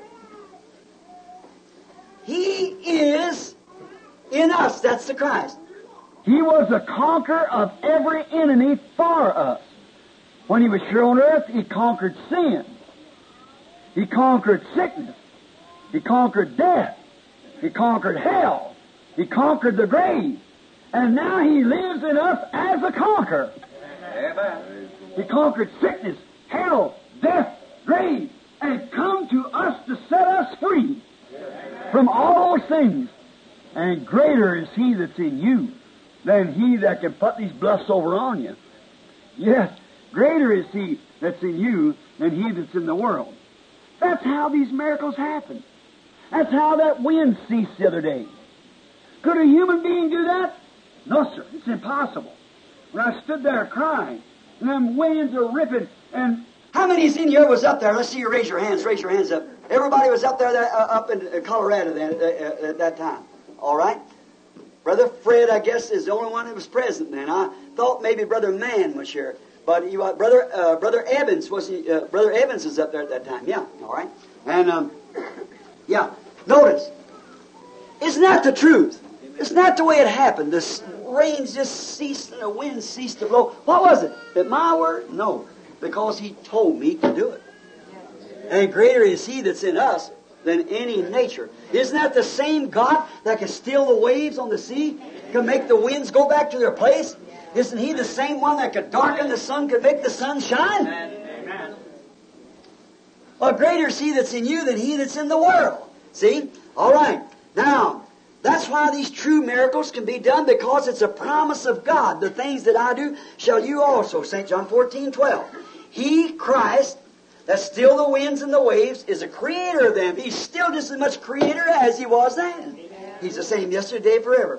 He is in us. That's the Christ. He was the conqueror of every enemy for us. When He was here on earth, He conquered sin. He conquered sickness. He conquered death. He conquered hell. He conquered the grave. And now He lives in us as a conqueror. Amen. He conquered sickness, hell, death, grave, and come to us to set us free from all those things. And greater is He that's in you than he that can put these bluffs over on you. Yes, greater is He that's in you than he that's in the world. That's how these miracles happen. That's how that wind ceased the other day. Could a human being do that? No, sir. It's impossible. When I stood there crying, and them winds are ripping, and how many's in here was up there? Let's see you raise your hands. Raise your hands up. Everybody was up there up in Colorado then, at that time. All right? Brother Fred, I guess, is the only one that was present then. I thought maybe Brother Mann was here. But Brother Evans was Brother Evans is up there at that time. Yeah, all right. And yeah, notice, isn't that the truth? Isn't that the way it happened? The rains just ceased and the wind ceased to blow. What was it? At my word? No, because He told me to do it. And greater is He that's in us than any nature. Isn't that the same God that can still the waves on the sea? Can make the winds go back to their place? Isn't He the same one that could darken the sun, could make the sun shine? Amen. Well, greater is He that's in you than he that's in the world. See? All right. Now, that's why these true miracles can be done, because it's a promise of God. The things that I do shall you also. St. John 14:12. He, Christ, that still the winds and the waves, is a creator of them. He's still just as much creator as He was then. He's the same yesterday, forever.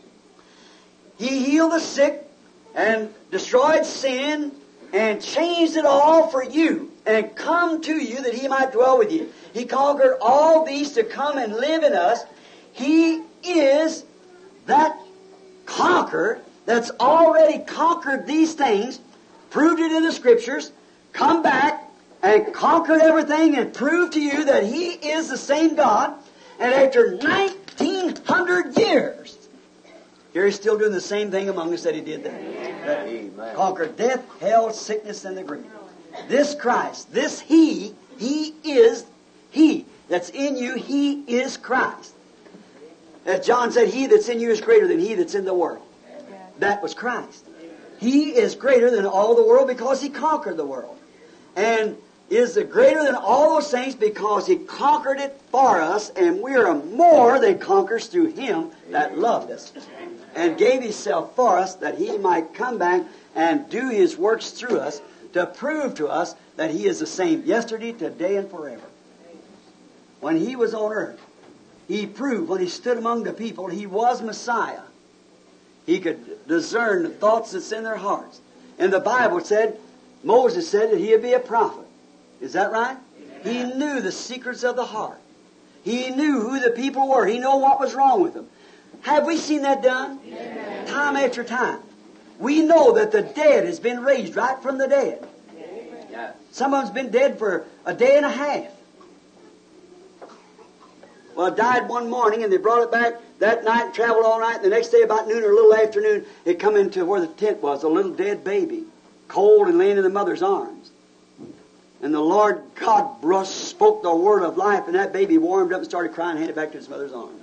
He healed the sick and destroyed sin and changed it all for you and come to you that He might dwell with you. He conquered all these to come and live in us. He is that conqueror that's already conquered these things, proved it in the Scriptures, come back and conquered everything and proved to you that He is the same God. And after 1900 years, here He's still doing the same thing among us that He did then. Amen. Conquered death, hell, sickness, and the grave. This Christ, this He is He that's in you. He is Christ. As John said, He that's in you is greater than he that's in the world. That was Christ. He is greater than all the world because He conquered the world. And is greater than all those things because He conquered it for us, and we are more than conquerors through Him that loved us and gave Himself for us that He might come back and do His works through us to prove to us that He is the same yesterday, today, and forever. When He was on earth, He proved when He stood among the people He was Messiah. He could discern the thoughts that's in their hearts. And the Bible said, Moses said that he would be a prophet. Is that right? He knew the secrets of the heart. He knew who the people were. He knew what was wrong with them. Have we seen that done? Amen. Time after time. We know that the dead has been raised right from the dead. Yeah. Some of them's been dead for a day and a half. Well, it died one morning, and they brought it back that night and traveled all night. And the next day, about noon or a little afternoon, it come into where the tent was, a little dead baby, cold and laying in the mother's arms. And the Lord God spoke the word of life, and that baby warmed up and started crying, handed back to his mother's arms.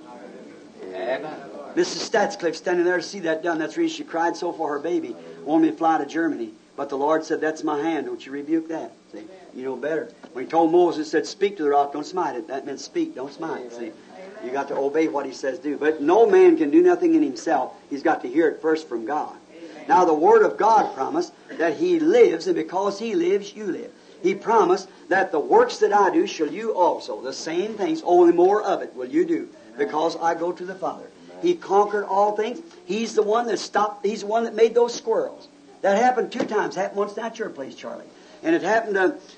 Amen. Mrs. Statscliffe standing there to see that done. That's the reason she cried so for her baby. Wanted me to fly to Germany. But the Lord said, that's my hand. Don't you rebuke that. See, you know better. When He told Moses, He said, speak to the rock, don't smite it. That meant speak, don't smite. See, you got to obey what He says do. But no man can do nothing in himself. He's got to hear it first from God. Now the Word of God promised that He lives, and because He lives, you live. He promised that the works that I do shall you also. The same things, only more of it will you do, because I go to the Father. He conquered all things. He's the one that stopped. He's the one that made those squirrels. That happened 2 times. Happened once down at your place, Charlie. And it happened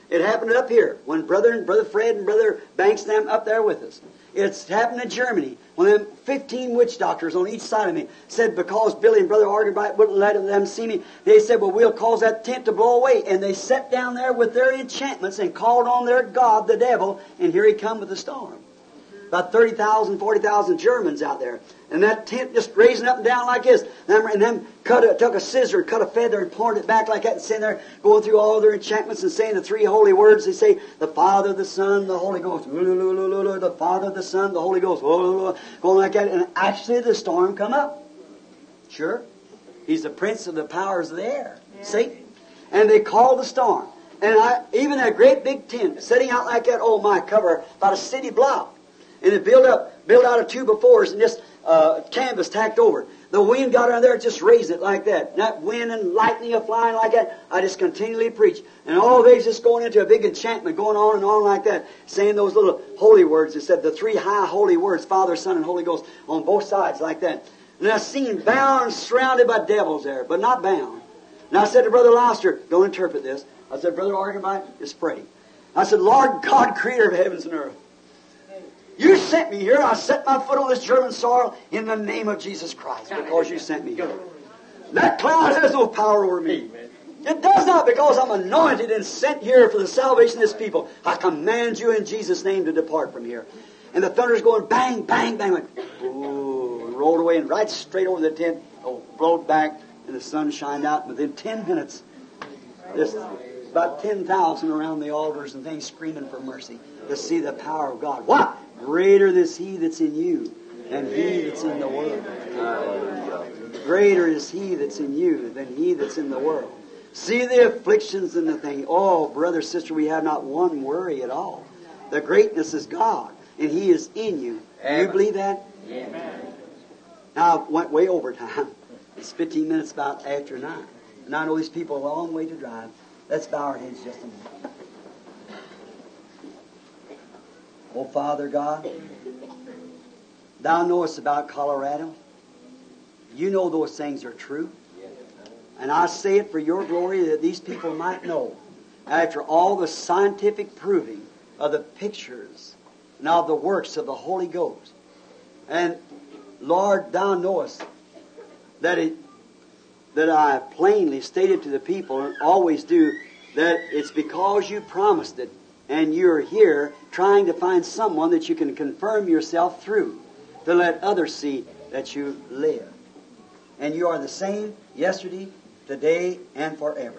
up here when Brother Fred and Brother Banks and them up there with us. It's happened in Germany when them 15 witch doctors on each side of me said because Billy and Brother Arganbright wouldn't let them see me, they said, well, we'll cause that tent to blow away. And they sat down there with their enchantments and called on their god, the devil, and here he come with the storm. About 30,000, 40,000 Germans out there. And that tent just raising up and down like this. And them took a scissor, cut a feather, and poured it back like that, and sitting there going through all their enchantments and saying the 3 holy words. They say, the Father, the Son, the Holy Ghost. The Father, the Son, the Holy Ghost. Going like that. And actually the storm come up. Sure. He's the prince of the powers of the air. Yeah. Satan. And they called the storm. And even that great big tent, sitting out like that, oh my, cover about a city block. And it built out of 2 befores and just canvas tacked over it. The wind got around there and just raised it like that. And that wind and lightning a flying like that. I just continually preach. And all days just going into a big enchantment, going on and on like that, saying those little holy words. It said the 3 high holy words, Father, Son, and Holy Ghost, on both sides like that. And I seen bound, surrounded by devils there, but not bound. And I said to Brother Lauster, don't interpret this. I said, Brother Arganbright, just pray. I said, Lord God, creator of heavens and earth, you sent me here. I set my foot on this German soil in the name of Jesus Christ because you sent me here. That cloud has no power over me. It does not, because I'm anointed and sent here for the salvation of this people. I command you in Jesus' name to depart from here. And the thunder's going bang, bang, bang. Like, ooh, rolled away and right straight over the tent. Oh, blowed back and the sun shined out. Within 10 minutes, about 10,000 around the altars and things screaming for mercy to see the power of God. What? Greater is He that's in you than he that's in the world. Greater is He that's in you than he that's in the world. See the afflictions and the thing. Oh, brother, sister, we have not one worry at all. The greatness is God, and He is in you. Do you believe that? Amen. Now, I went way over time. It's 15 minutes about after 9. And I know these people a long way to drive. Let's bow our heads just a minute. Oh, Father God, Thou knowest about Colorado. You know those things are true. And I say it for Your glory that these people might know, after all the scientific proving of the pictures and of the works of the Holy Ghost. And Lord, Thou knowest that I plainly stated to the people, and always do, that it's because You promised it, and You're here trying to find someone that You can confirm Yourself through, to let others see that You live. And You are the same yesterday, today, and forever.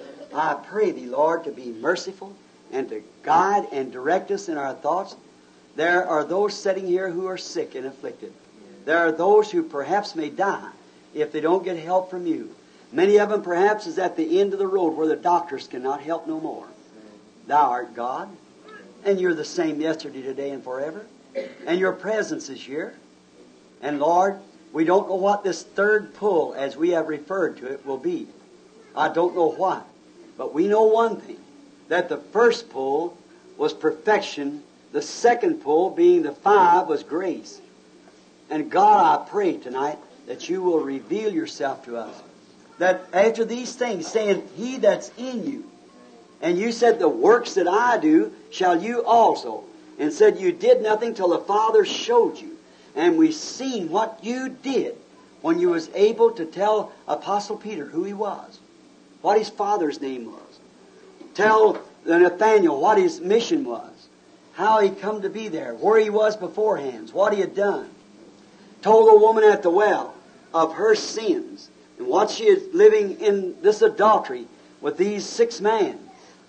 I pray Thee, Lord, to be merciful and to guide and direct us in our thoughts. There are those sitting here who are sick and afflicted. There are those who perhaps may die if they don't get help from You. Many of them perhaps is at the end of the road where the doctors cannot help no more. Thou art God, and You're the same yesterday, today, and forever. And Your presence is here. And Lord, we don't know what this third pull, as we have referred to it, will be. I don't know what. But we know one thing, that the first pull was perfection. The second pull, being the 5, was grace. And God, I pray tonight that You will reveal Yourself to us. That after these things, saying, He that's in you. And You said, the works that I do shall you also. And said, You did nothing till the Father showed you. And we've seen what You did when You was able to tell Apostle Peter who he was, what his father's name was. Tell Nathaniel what his mission was, how he come to be there, where he was beforehand, what he had done. Told the woman at the well of her sins and what she is living in this adultery with these 6 men.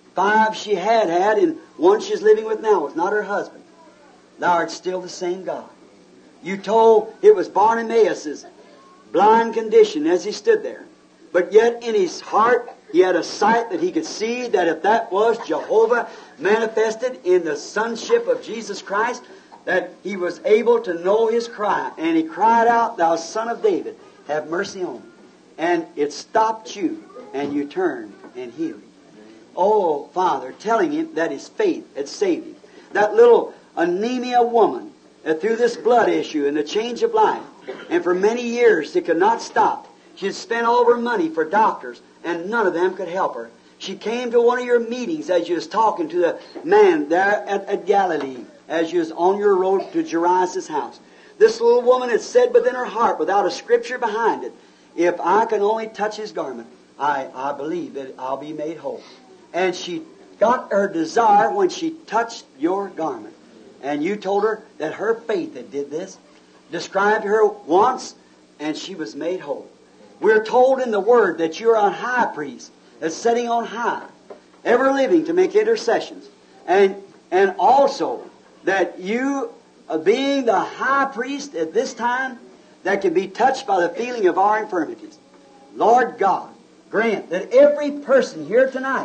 5 she had, and 1 she's living with now was not her husband. Thou art still the same God. You told it was Bartimaeus' blind condition as he stood there. But yet in his heart he had a sight that he could see that if that was Jehovah manifested in the sonship of Jesus Christ, that he was able to know his cry. And he cried out, Thou Son of David, have mercy on me. And it stopped You, and You turned and healed him. Oh, Father, telling him that his faith had saved him. That little anemia woman, that through this blood issue and the change of life, and for many years it could not stop. She had spent all of her money for doctors, and none of them could help her. She came to one of your meetings as you was talking to the man there at Galilee, as you was on your road to Jairus' house. This little woman had said within her heart, without a scripture behind it, if I can only touch His garment, I believe that I'll be made whole. And she got her desire when she touched Your garment. And You told her that her faith that did this, described her once, and she was made whole. We're told in the Word that You're a high priest that's sitting on high, ever living to make intercessions. And also that You, being the high priest at this time, that can be touched by the feeling of our infirmities. Lord God, grant that every person here tonight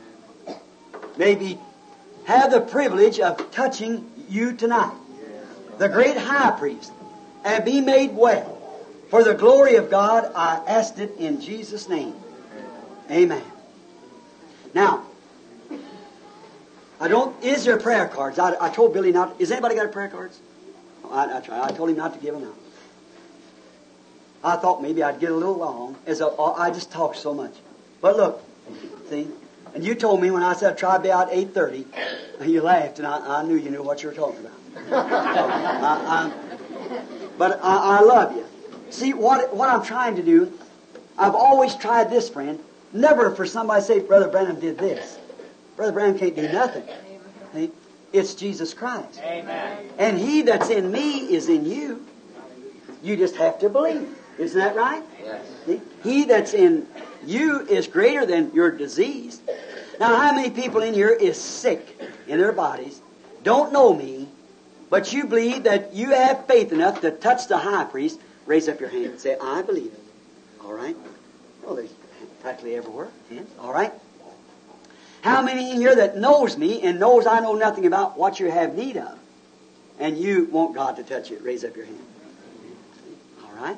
may have the privilege of touching You tonight, the great high priest, and be made well. For the glory of God, I asked it in Jesus' name. Amen. Now, is there prayer cards? I told Billy not. Is anybody got prayer cards? I told him not to give them out. I thought maybe I'd get a little long, I just talk so much. But look, see, and you told me when I said I'd try to be out 8:30, you laughed, and I knew you knew what you were talking about. But I love you. See, what I'm trying to do, I've always tried this, friend, never for somebody to say, Brother Branham did this. Brother Branham can't do nothing. See? It's Jesus Christ. Amen. And He that's in me is in you. You just have to believe. Isn't that right? Yes. See? He that's in you is greater than your disease. Now, how many people in here is sick in their bodies, don't know me, but you believe that you have faith enough to touch the high priest? Raise up your hand and say, I believe it. All right? Well, there's practically everywhere. Hands. All right? How many in here that knows me and knows I know nothing about what you have need of, and you want God to touch it? Raise up your hand. All right?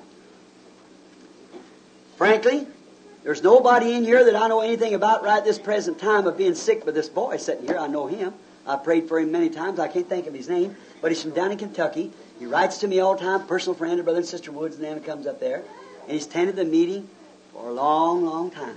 Frankly, there's nobody in here that I know anything about right this present time of being sick, but this boy sitting here, I know him. I prayed for him many times. I can't think of his name, but he's from down in Kentucky. He writes to me all the time, personal friend of Brother and Sister Woods, and then he comes up there. And he's attended the meeting for a long, long time.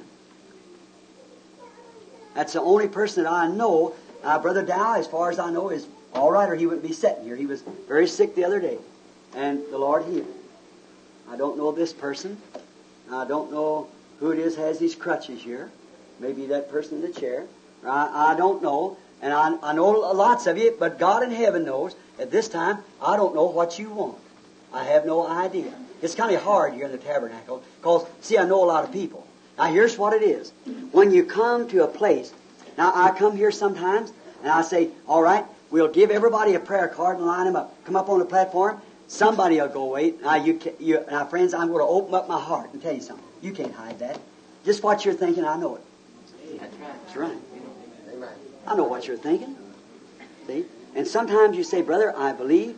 That's the only person that I know. Brother Dow, as far as I know, is all right, or he wouldn't be sitting here. He was very sick the other day, and the Lord healed him. I don't know this person. I don't know who it is has these crutches here. Maybe that person in the chair. I don't know. And I know lots of you, but God in heaven knows. At this time, I don't know what you want. I have no idea. It's kind of hard here in the tabernacle because, see, I know a lot of people. Now, here's what it is. When you come to a place, now I come here sometimes and I say, all right, we'll give everybody a prayer card and line them up. Come up on the platform. Somebody will go wait. Now, friends, I'm going to open up my heart and tell you something. You can't hide that. Just what you're thinking, I know it. That's right. I know what you're thinking. See? And sometimes you say, brother, I believe.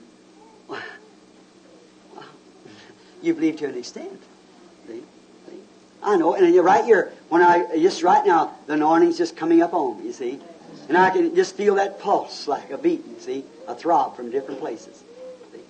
You believe to an extent. See? I know. And you're right here. Just right now, the anointing's just coming up on me, you see. And I can just feel that pulse like a beat, you see. A throb from different places. See?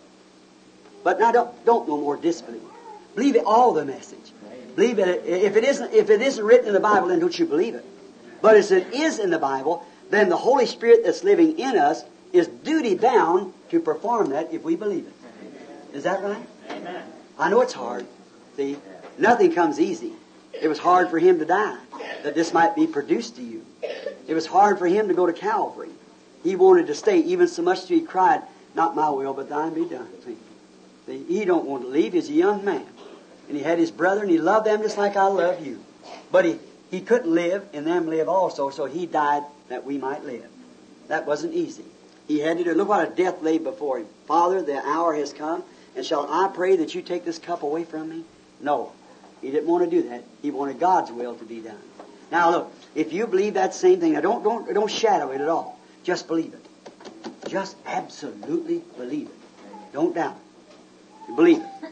But now don't no more disbelieve. Believe it, all the message. Believe it. If it isn't written in the Bible, then don't you believe it. But as it is in the Bible, then the Holy Spirit that's living in us is duty bound to perform that if we believe it. Is that right? Amen. I know it's hard. See, nothing comes easy. It was hard for him to die, that this might be produced to you. It was hard for him to go to Calvary. He wanted to stay, even so much that he cried, not my will, but thine be done. See, he don't want to leave. He's a young man. And he had his brother, and he loved them just like I love you. But he couldn't live, and them live also, so he died that we might live. That wasn't easy. He had to do. Look what a death lay before him. Father, the hour has come, and shall I pray that you take this cup away from me? No. He didn't want to do that. He wanted God's will to be done. Now look, if you believe that same thing, now don't shadow it at all. Just believe it. Just absolutely believe it. Don't doubt it. Believe it.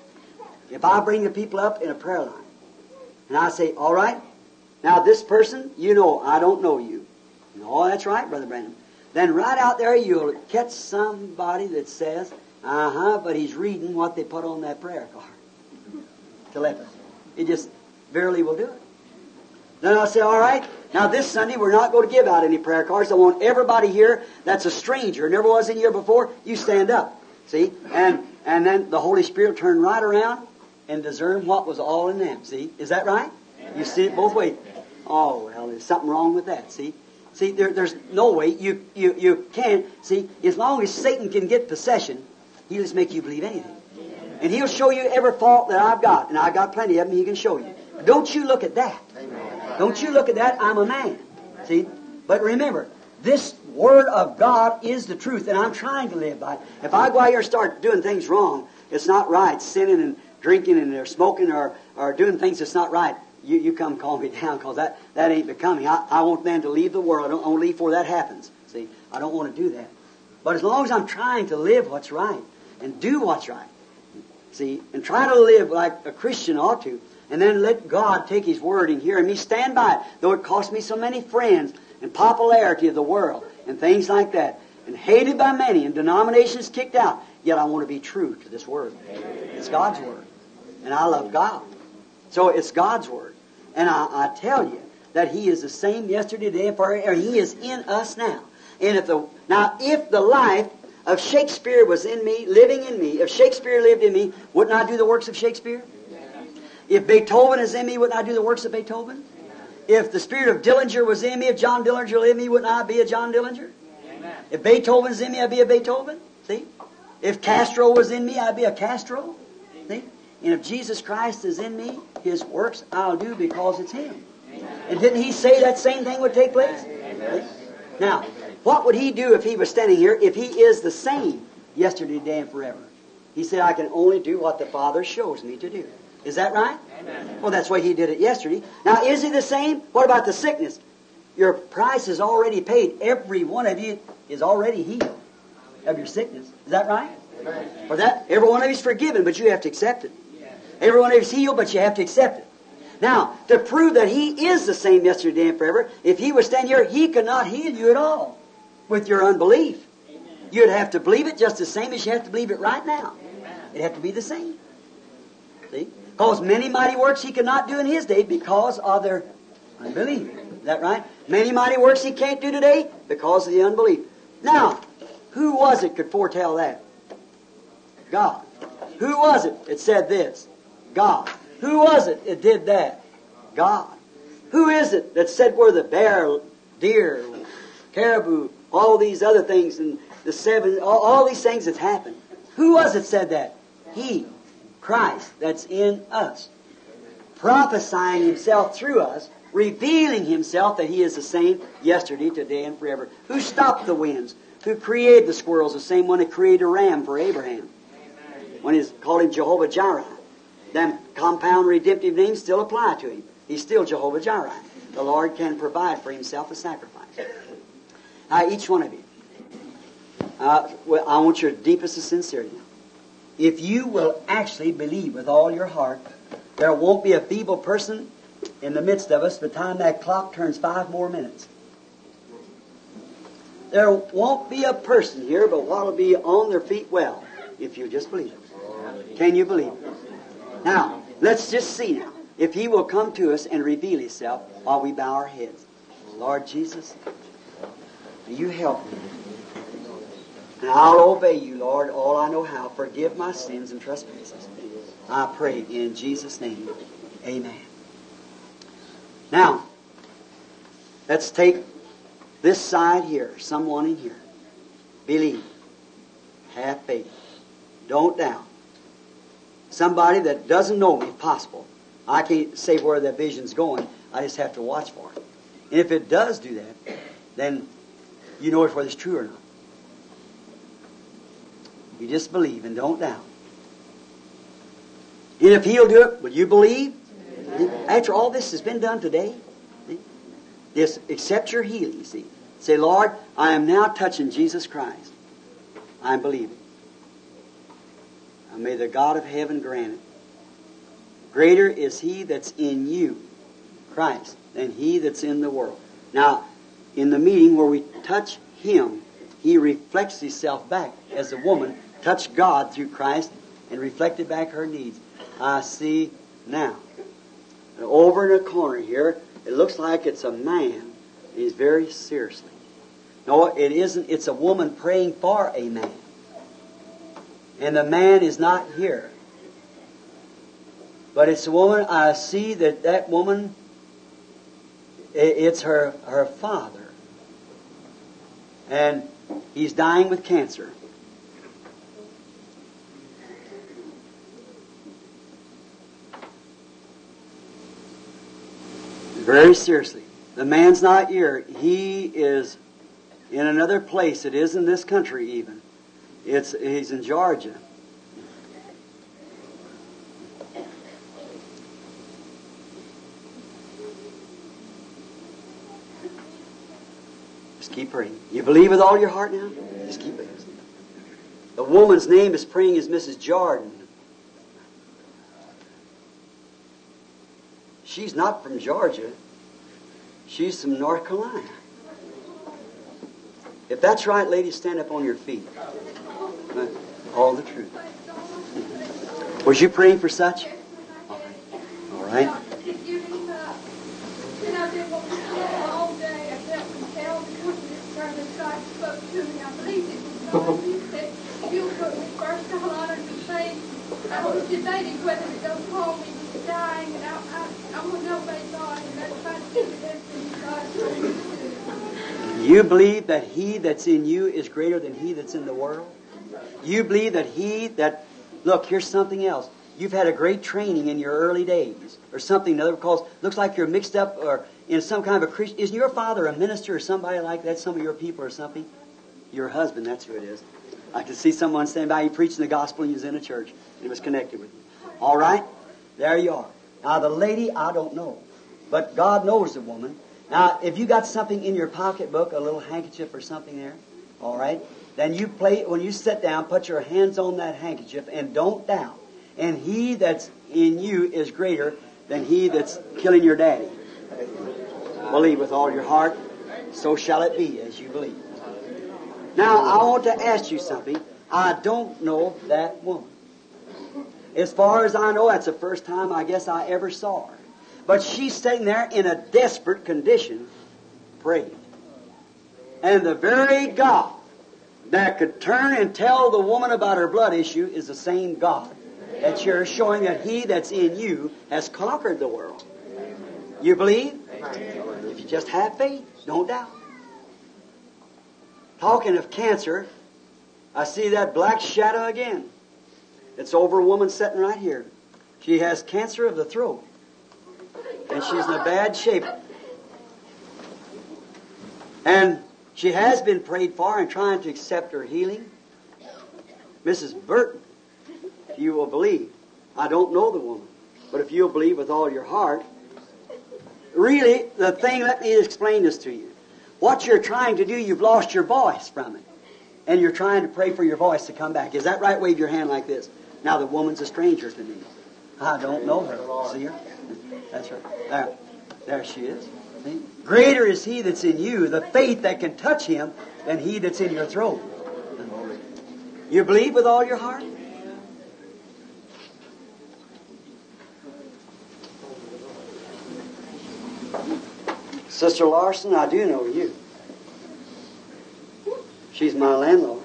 If I bring the people up in a prayer line, and I say, all right, now this person, you know, I don't know you. No, that's right, Brother Brandon. Then right out there you'll catch somebody that says, but he's reading what they put on that prayer card. Telepathy. It just barely will do it. Then I'll say, all right, now this Sunday we're not going to give out any prayer cards. I want everybody here that's a stranger, never was in here before, you stand up. See? And then the Holy Spirit will turn right around and discern what was all in them. See? Is that right? You see it both ways. Oh, well, there's something wrong with that. See? See, there's no way you can't. See, as long as Satan can get possession, he'll just make you believe anything. And he'll show you every fault that I've got. And I've got plenty of them he can show you. Don't you look at that. Don't you look at that. I'm a man. See? But remember, this Word of God is the truth, and I'm trying to live by it. If I go out here and start doing things wrong, it's not right. Sinning and drinking and smoking or doing things that's not right. You come calm me down, because that ain't becoming. I want them to leave the world. I don't want to leave before that happens. See, I don't want to do that. But as long as I'm trying to live what's right and do what's right, see, and try to live like a Christian ought to, and then let God take His Word and hear me stand by it, though it cost me so many friends and popularity of the world and things like that, and hated by many and denominations kicked out, yet I want to be true to this Word. It's God's Word. And I love God. So it's God's Word. And I tell you that He is the same yesterday, today, and forever. He is in us now. And if the life of Shakespeare was in me, living in me, if Shakespeare lived in me, wouldn't I do the works of Shakespeare? If Beethoven is in me, wouldn't I do the works of Beethoven? If the spirit of Dillinger was in me, if John Dillinger lived in me, wouldn't I be a John Dillinger? Amen. If Beethoven is in me, I'd be a Beethoven. See? If Castro was in me, I'd be a Castro. See? And if Jesus Christ is in me, His works I'll do because it's Him. And didn't He say that same thing would take place? Now, what would He do if He was standing here, if He is the same yesterday, today, and forever? He said, I can only do what the Father shows me to do. Is that right? Amen. Well, that's why He did it yesterday. Now, is He the same? What about the sickness? Your price is already paid. Every one of you is already healed of your sickness. Is that right? For that, every one of you is forgiven, but you have to accept it. Every one of you is healed, but you have to accept it. Now, to prove that He is the same yesterday, today, and forever, if He was standing here, He could not heal you at all with your unbelief. You'd have to believe it just the same as you have to believe it right now. It'd have to be the same. See? Because many mighty works He could not do in His day because of their unbelief. Is that right? Many mighty works He can't do today because of the unbelief. Now, who was it could foretell that? God. Who was it that said this? God. Who was it that did that? God. Who is it that said where the bear, deer, caribou, all these other things, and the seven, all these things that's happened? Who was it said that? He, Christ, that's in us. Prophesying Himself through us, revealing Himself that He is the same yesterday, today, and forever. Who stopped the winds? Who created the squirrels? The same one that created a ram for Abraham. When He called Him Jehovah Jireh. Them compound redemptive names still apply to Him. He's still Jehovah Jireh. The Lord can provide for Himself a sacrifice. Now, each one of you, I want your deepest of sincerity. If you will actually believe with all your heart, there won't be a feeble person in the midst of us by the time that clock turns 5 more minutes. There won't be a person here but what will be on their feet well, if you just believe it. Can you believe it? Now, let's just see now. If He will come to us and reveal Himself while we bow our heads. Lord Jesus, You help me. And I'll obey You, Lord, all I know how. Forgive my sins and trespasses. I pray in Jesus' name. Amen. Now, let's take this side here. Someone in here. Believe. Have faith. Don't doubt. Somebody that doesn't know me, if possible. I can't say where that vision's going. I just have to watch for it. And if it does do that, then you know whether it's true or not. You just believe and don't doubt. And if He'll do it, will you believe? After all this has been done today, just accept your healing, see. Say, Lord, I am now touching Jesus Christ. I'm believing. And may the God of heaven grant it. Greater is He that's in you, Christ, than he that's in the world. Now, in the meeting where we touch Him, He reflects Himself back as the woman touched God through Christ and reflected back her needs. I see now. And over in the corner here, it looks like it's a man. He's very seriously. No, it isn't. It's a woman praying for a man. And the man is not here. But it's a woman. I see that woman, it's her father. And he's dying with cancer. Very seriously. The man's not here. He is in another place. It isn't this country even. He's in Georgia. Just keep praying. You believe with all your heart now? Just keep praying. The woman's name is praying is Mrs. Jordan. She's not from Georgia. She's from North Carolina. If that's right, ladies, stand up on your feet. All the truth. Was you praying for such? All right. And I've been all day. I felt compelled to come to this prayer that God spoke to me. I believe it was God. He said, "You'll put me first. I'll honor the faith." I was debating whether to go home. He was dying, and I want to obey God, and that's why I did everything God told me to do. You believe that He that's in you is greater than he that's in the world? You believe that He that... Look, here's something else. you've had a great training in your early days, or something other, because it looks like you're mixed up or in some kind of a Christian. Isn't your father a minister or somebody like that? Some of your people or something? Your husband, that's who it is. I could see someone standing by you preaching the gospel and he was in a church and he was connected with you. All right? There you are. Now the lady, I don't know. But God knows the woman. Now, if you got something in your pocketbook, a little handkerchief or something there, all right, then you when you sit down, put your hands on that handkerchief and don't doubt. And he that's in you is greater than he that's killing your daddy. Believe with all your heart, so shall it be as you believe. Now, I want to ask you something. I don't know that woman. As far as I know, that's the first time I guess I ever saw her. But she's sitting there in a desperate condition, praying. And the very God that could turn and tell the woman about her blood issue is the same God that you're showing that He that's in you has conquered the world. You believe? If you just have faith, don't doubt. Talking of cancer, I see that black shadow again. It's over a woman sitting right here. She has cancer of the throat. And she's in a bad shape. And she has been prayed for and trying to accept her healing. Mrs. Burton, if you will believe. I don't know the woman. But if you'll believe with all your heart. Really, the thing, let me explain this to you. What you're trying to do, you've lost your voice from it. And you're trying to pray for your voice to come back. Is that right? Wave your hand like this. Now the woman's a stranger to me. I don't know her. See her? That's her. There she is. See? Greater is He that's in you, the faith that can touch Him, than he that's in your throat. You believe with all your heart? Sister Larson, I do know you. She's my landlord.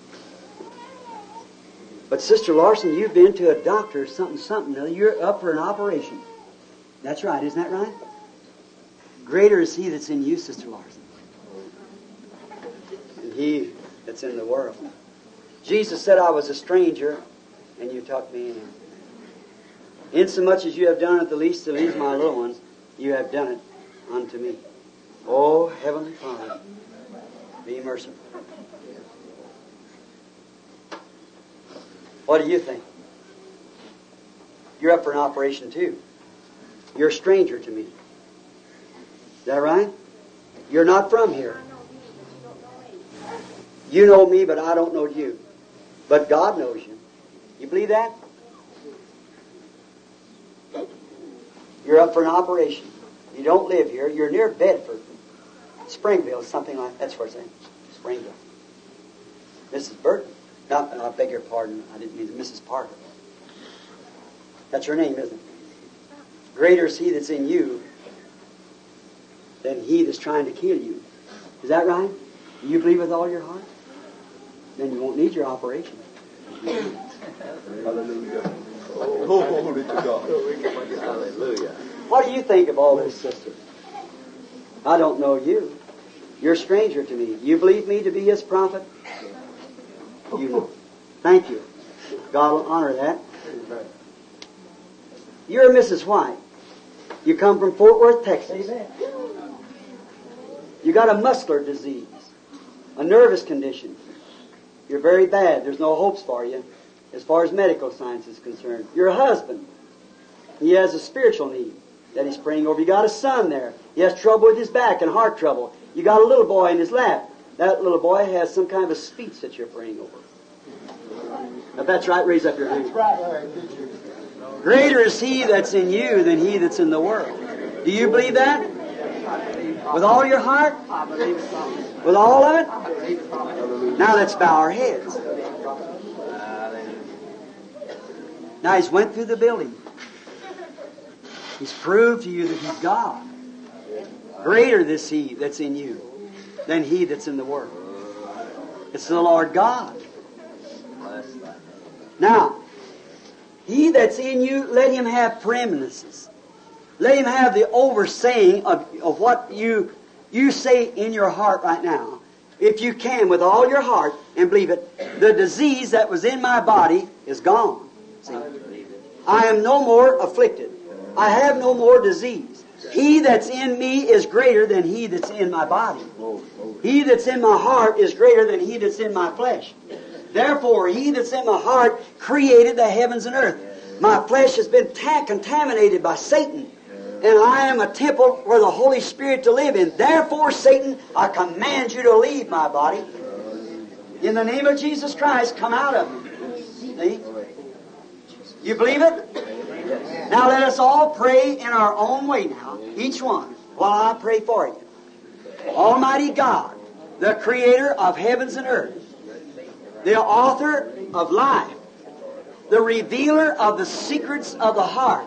But Sister Larson, you've been to a doctor, something. You're up for an operation. That's right, isn't that right? Greater is He that's in you, Sister Larson, than he that's in the world. Jesus said, I was a stranger, and you took me in. Insomuch as you have done it the least of these, my little ones, you have done it unto me. Oh, Heavenly Father, be merciful. What do you think? You're up for an operation too. You're a stranger to me. Is that right? You're not from here. You know me, but I don't know you. But God knows you. You believe that? You're up for an operation. You don't live here. You're near Bedford. Springville, something like that. That's where it's at. Springville. Mrs. Burton. No, I beg your pardon. I didn't mean to. Mrs. Parker. That's your name, isn't it? Greater is He that's in you than he that's trying to kill you. Is that right? Do you believe with all your heart? Then you won't need your operation. Hallelujah. Oh, glory to God. Hallelujah. What do you think of all this, sister? I don't know you. You're a stranger to me. You believe me to be His prophet? You know. Thank you. God will honor that. You're Mrs. White. You come from Fort Worth, Texas. You got a muscular disease, a nervous condition. You're very bad. There's no hopes for you as far as medical science is concerned. Your husband, he has a spiritual need that he's praying over. You got a son there. He has trouble with his back and heart trouble. You got a little boy in his lap. That little boy has some kind of a speech that you're praying over. If that's right, raise up your hand. That's right. Greater is He that's in you than he that's in the world. Do you believe that? With all your heart? With all of it? Now let's bow our heads. Now He's went through the building. He's proved to you that He's God. Greater is He that's in you than he that's in the world. It's the Lord God. Now, He that's in you, let Him have preeminences. Let Him have the oversaying of what you say in your heart right now. If you can, with all your heart, and believe it, the disease that was in my body is gone. See? I am no more afflicted. I have no more disease. He that's in me is greater than he that's in my body. He that's in my heart is greater than he that's in my flesh. Therefore, he that's in my heart created the heavens and earth. My flesh has been contaminated by Satan, and I am a temple for the Holy Spirit to live in. Therefore, Satan, I command you to leave my body. In the name of Jesus Christ, come out of me. See? You believe it? Now let us all pray in our own way now, each one, while I pray for you. Almighty God, the Creator of heavens and earth, the author of life, the revealer of the secrets of the heart.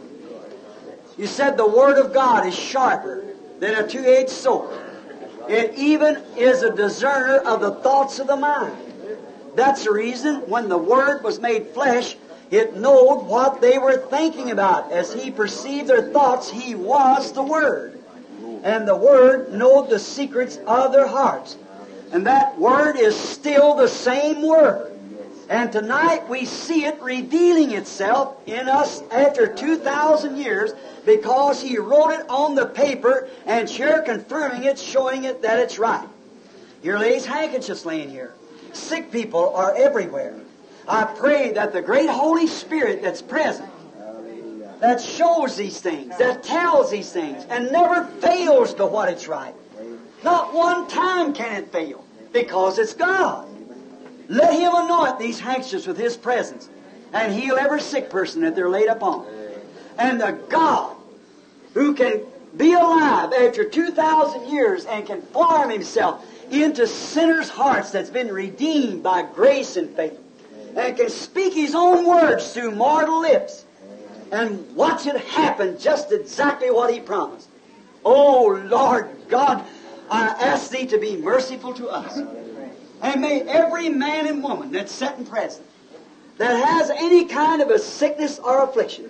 You said the Word of God is sharper than a two-edged sword. It even is a discerner of the thoughts of the mind. That's the reason when the Word was made flesh, it knowed what they were thinking about. As He perceived their thoughts, He was the Word. And the Word knowed the secrets of their hearts. And that Word is still the same Word. And tonight we see it revealing itself in us after 2,000 years, because He wrote it on the paper and here confirming it, showing it that it's right. Here lays handkerchiefs laying here. Sick people are everywhere. I pray that the great Holy Spirit that's present, that shows these things, that tells these things, and never fails to what it's right. Not one time can it fail, because it's God. Let Him anoint these handkerchiefs with His presence and heal every sick person that they're laid upon. And the God who can be alive after 2,000 years and can form Himself into sinners' hearts that's been redeemed by grace and faith, and can speak His own words through mortal lips and watch it happen just exactly what He promised. Oh, Lord God, I ask Thee to be merciful to us. And may every man and woman that's sitting present that has any kind of a sickness or affliction,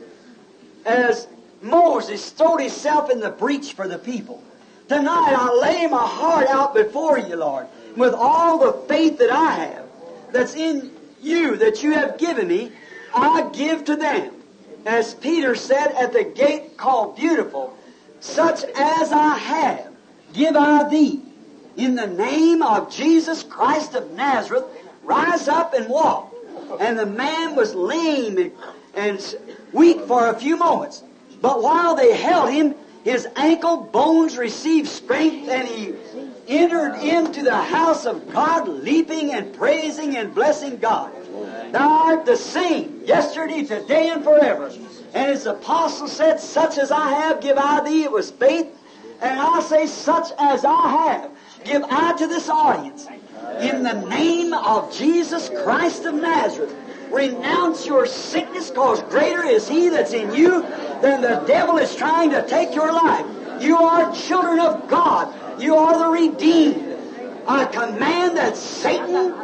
as Moses throwed himself in the breach for the people, tonight I lay my heart out before You, Lord, with all the faith that I have, that's in You, that You have given me, I give to them. As Peter said at the gate called Beautiful, such as I have, give I Thee. In the name of Jesus Christ of Nazareth, rise up and walk. And the man was lame and weak for a few moments. But while they held him, his ankle bones received strength, and he entered into the house of God, leaping and praising and blessing God. Thou art the same, yesterday, today, and forever. And His apostle said, such as I have, give I Thee. It was faith. And I say, such as I have, give I to this audience. In the name of Jesus Christ of Nazareth, renounce your sickness, because greater is He that's in you than the devil is trying to take your life. You are children of God. You are the redeemed. I command that Satan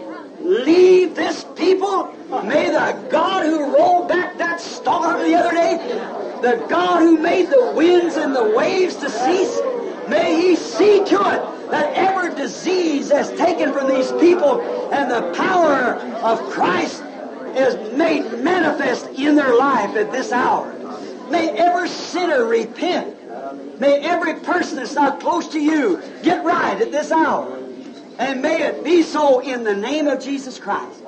leave this people. May the God who rolled back that storm the other day, the God who made the winds and the waves to cease, may He see to it that every disease that's taken from these people and the power of Christ is made manifest in their life at this hour. May every sinner repent. May every person that's not close to You get right at this hour. And may it be so in the name of Jesus Christ.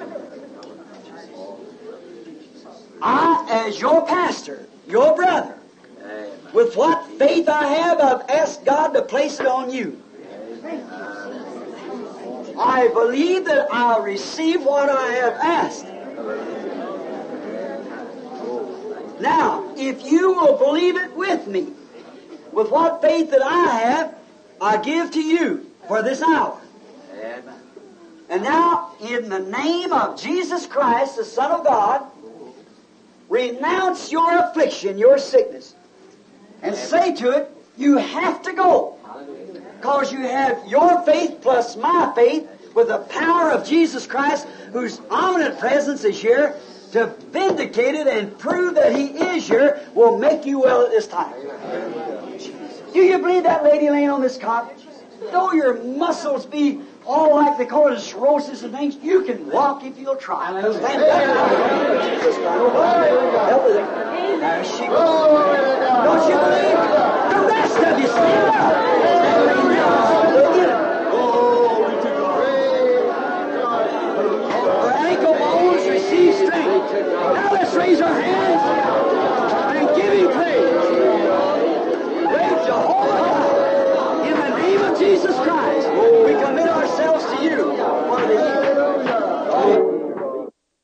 I, as your pastor, your brother, with what faith I have, I've asked God to place it on you. I believe that I'll receive what I have asked. Now, if you will believe it with me, with what faith that I have, I give to you for this hour. And now, in the name of Jesus Christ, the Son of God, renounce your affliction, your sickness, and say to it, you have to go. Because you have your faith plus my faith with the power of Jesus Christ, whose omnipotent presence is here, to vindicate it and prove that He is here, will make you well at this time. Do you believe that lady laying on this cot? Though your muscles be all like they call it cirrhosis and things, you can walk if you'll try. Stand up. Jesus Christ. Help with it. There she goes. Don't you believe? The rest of you stand up. Her ankle bones receive strength. Now let's raise our hands and give Him praise. Praise Jehovah God. In the name of Jesus Christ, we commit ourselves to You for the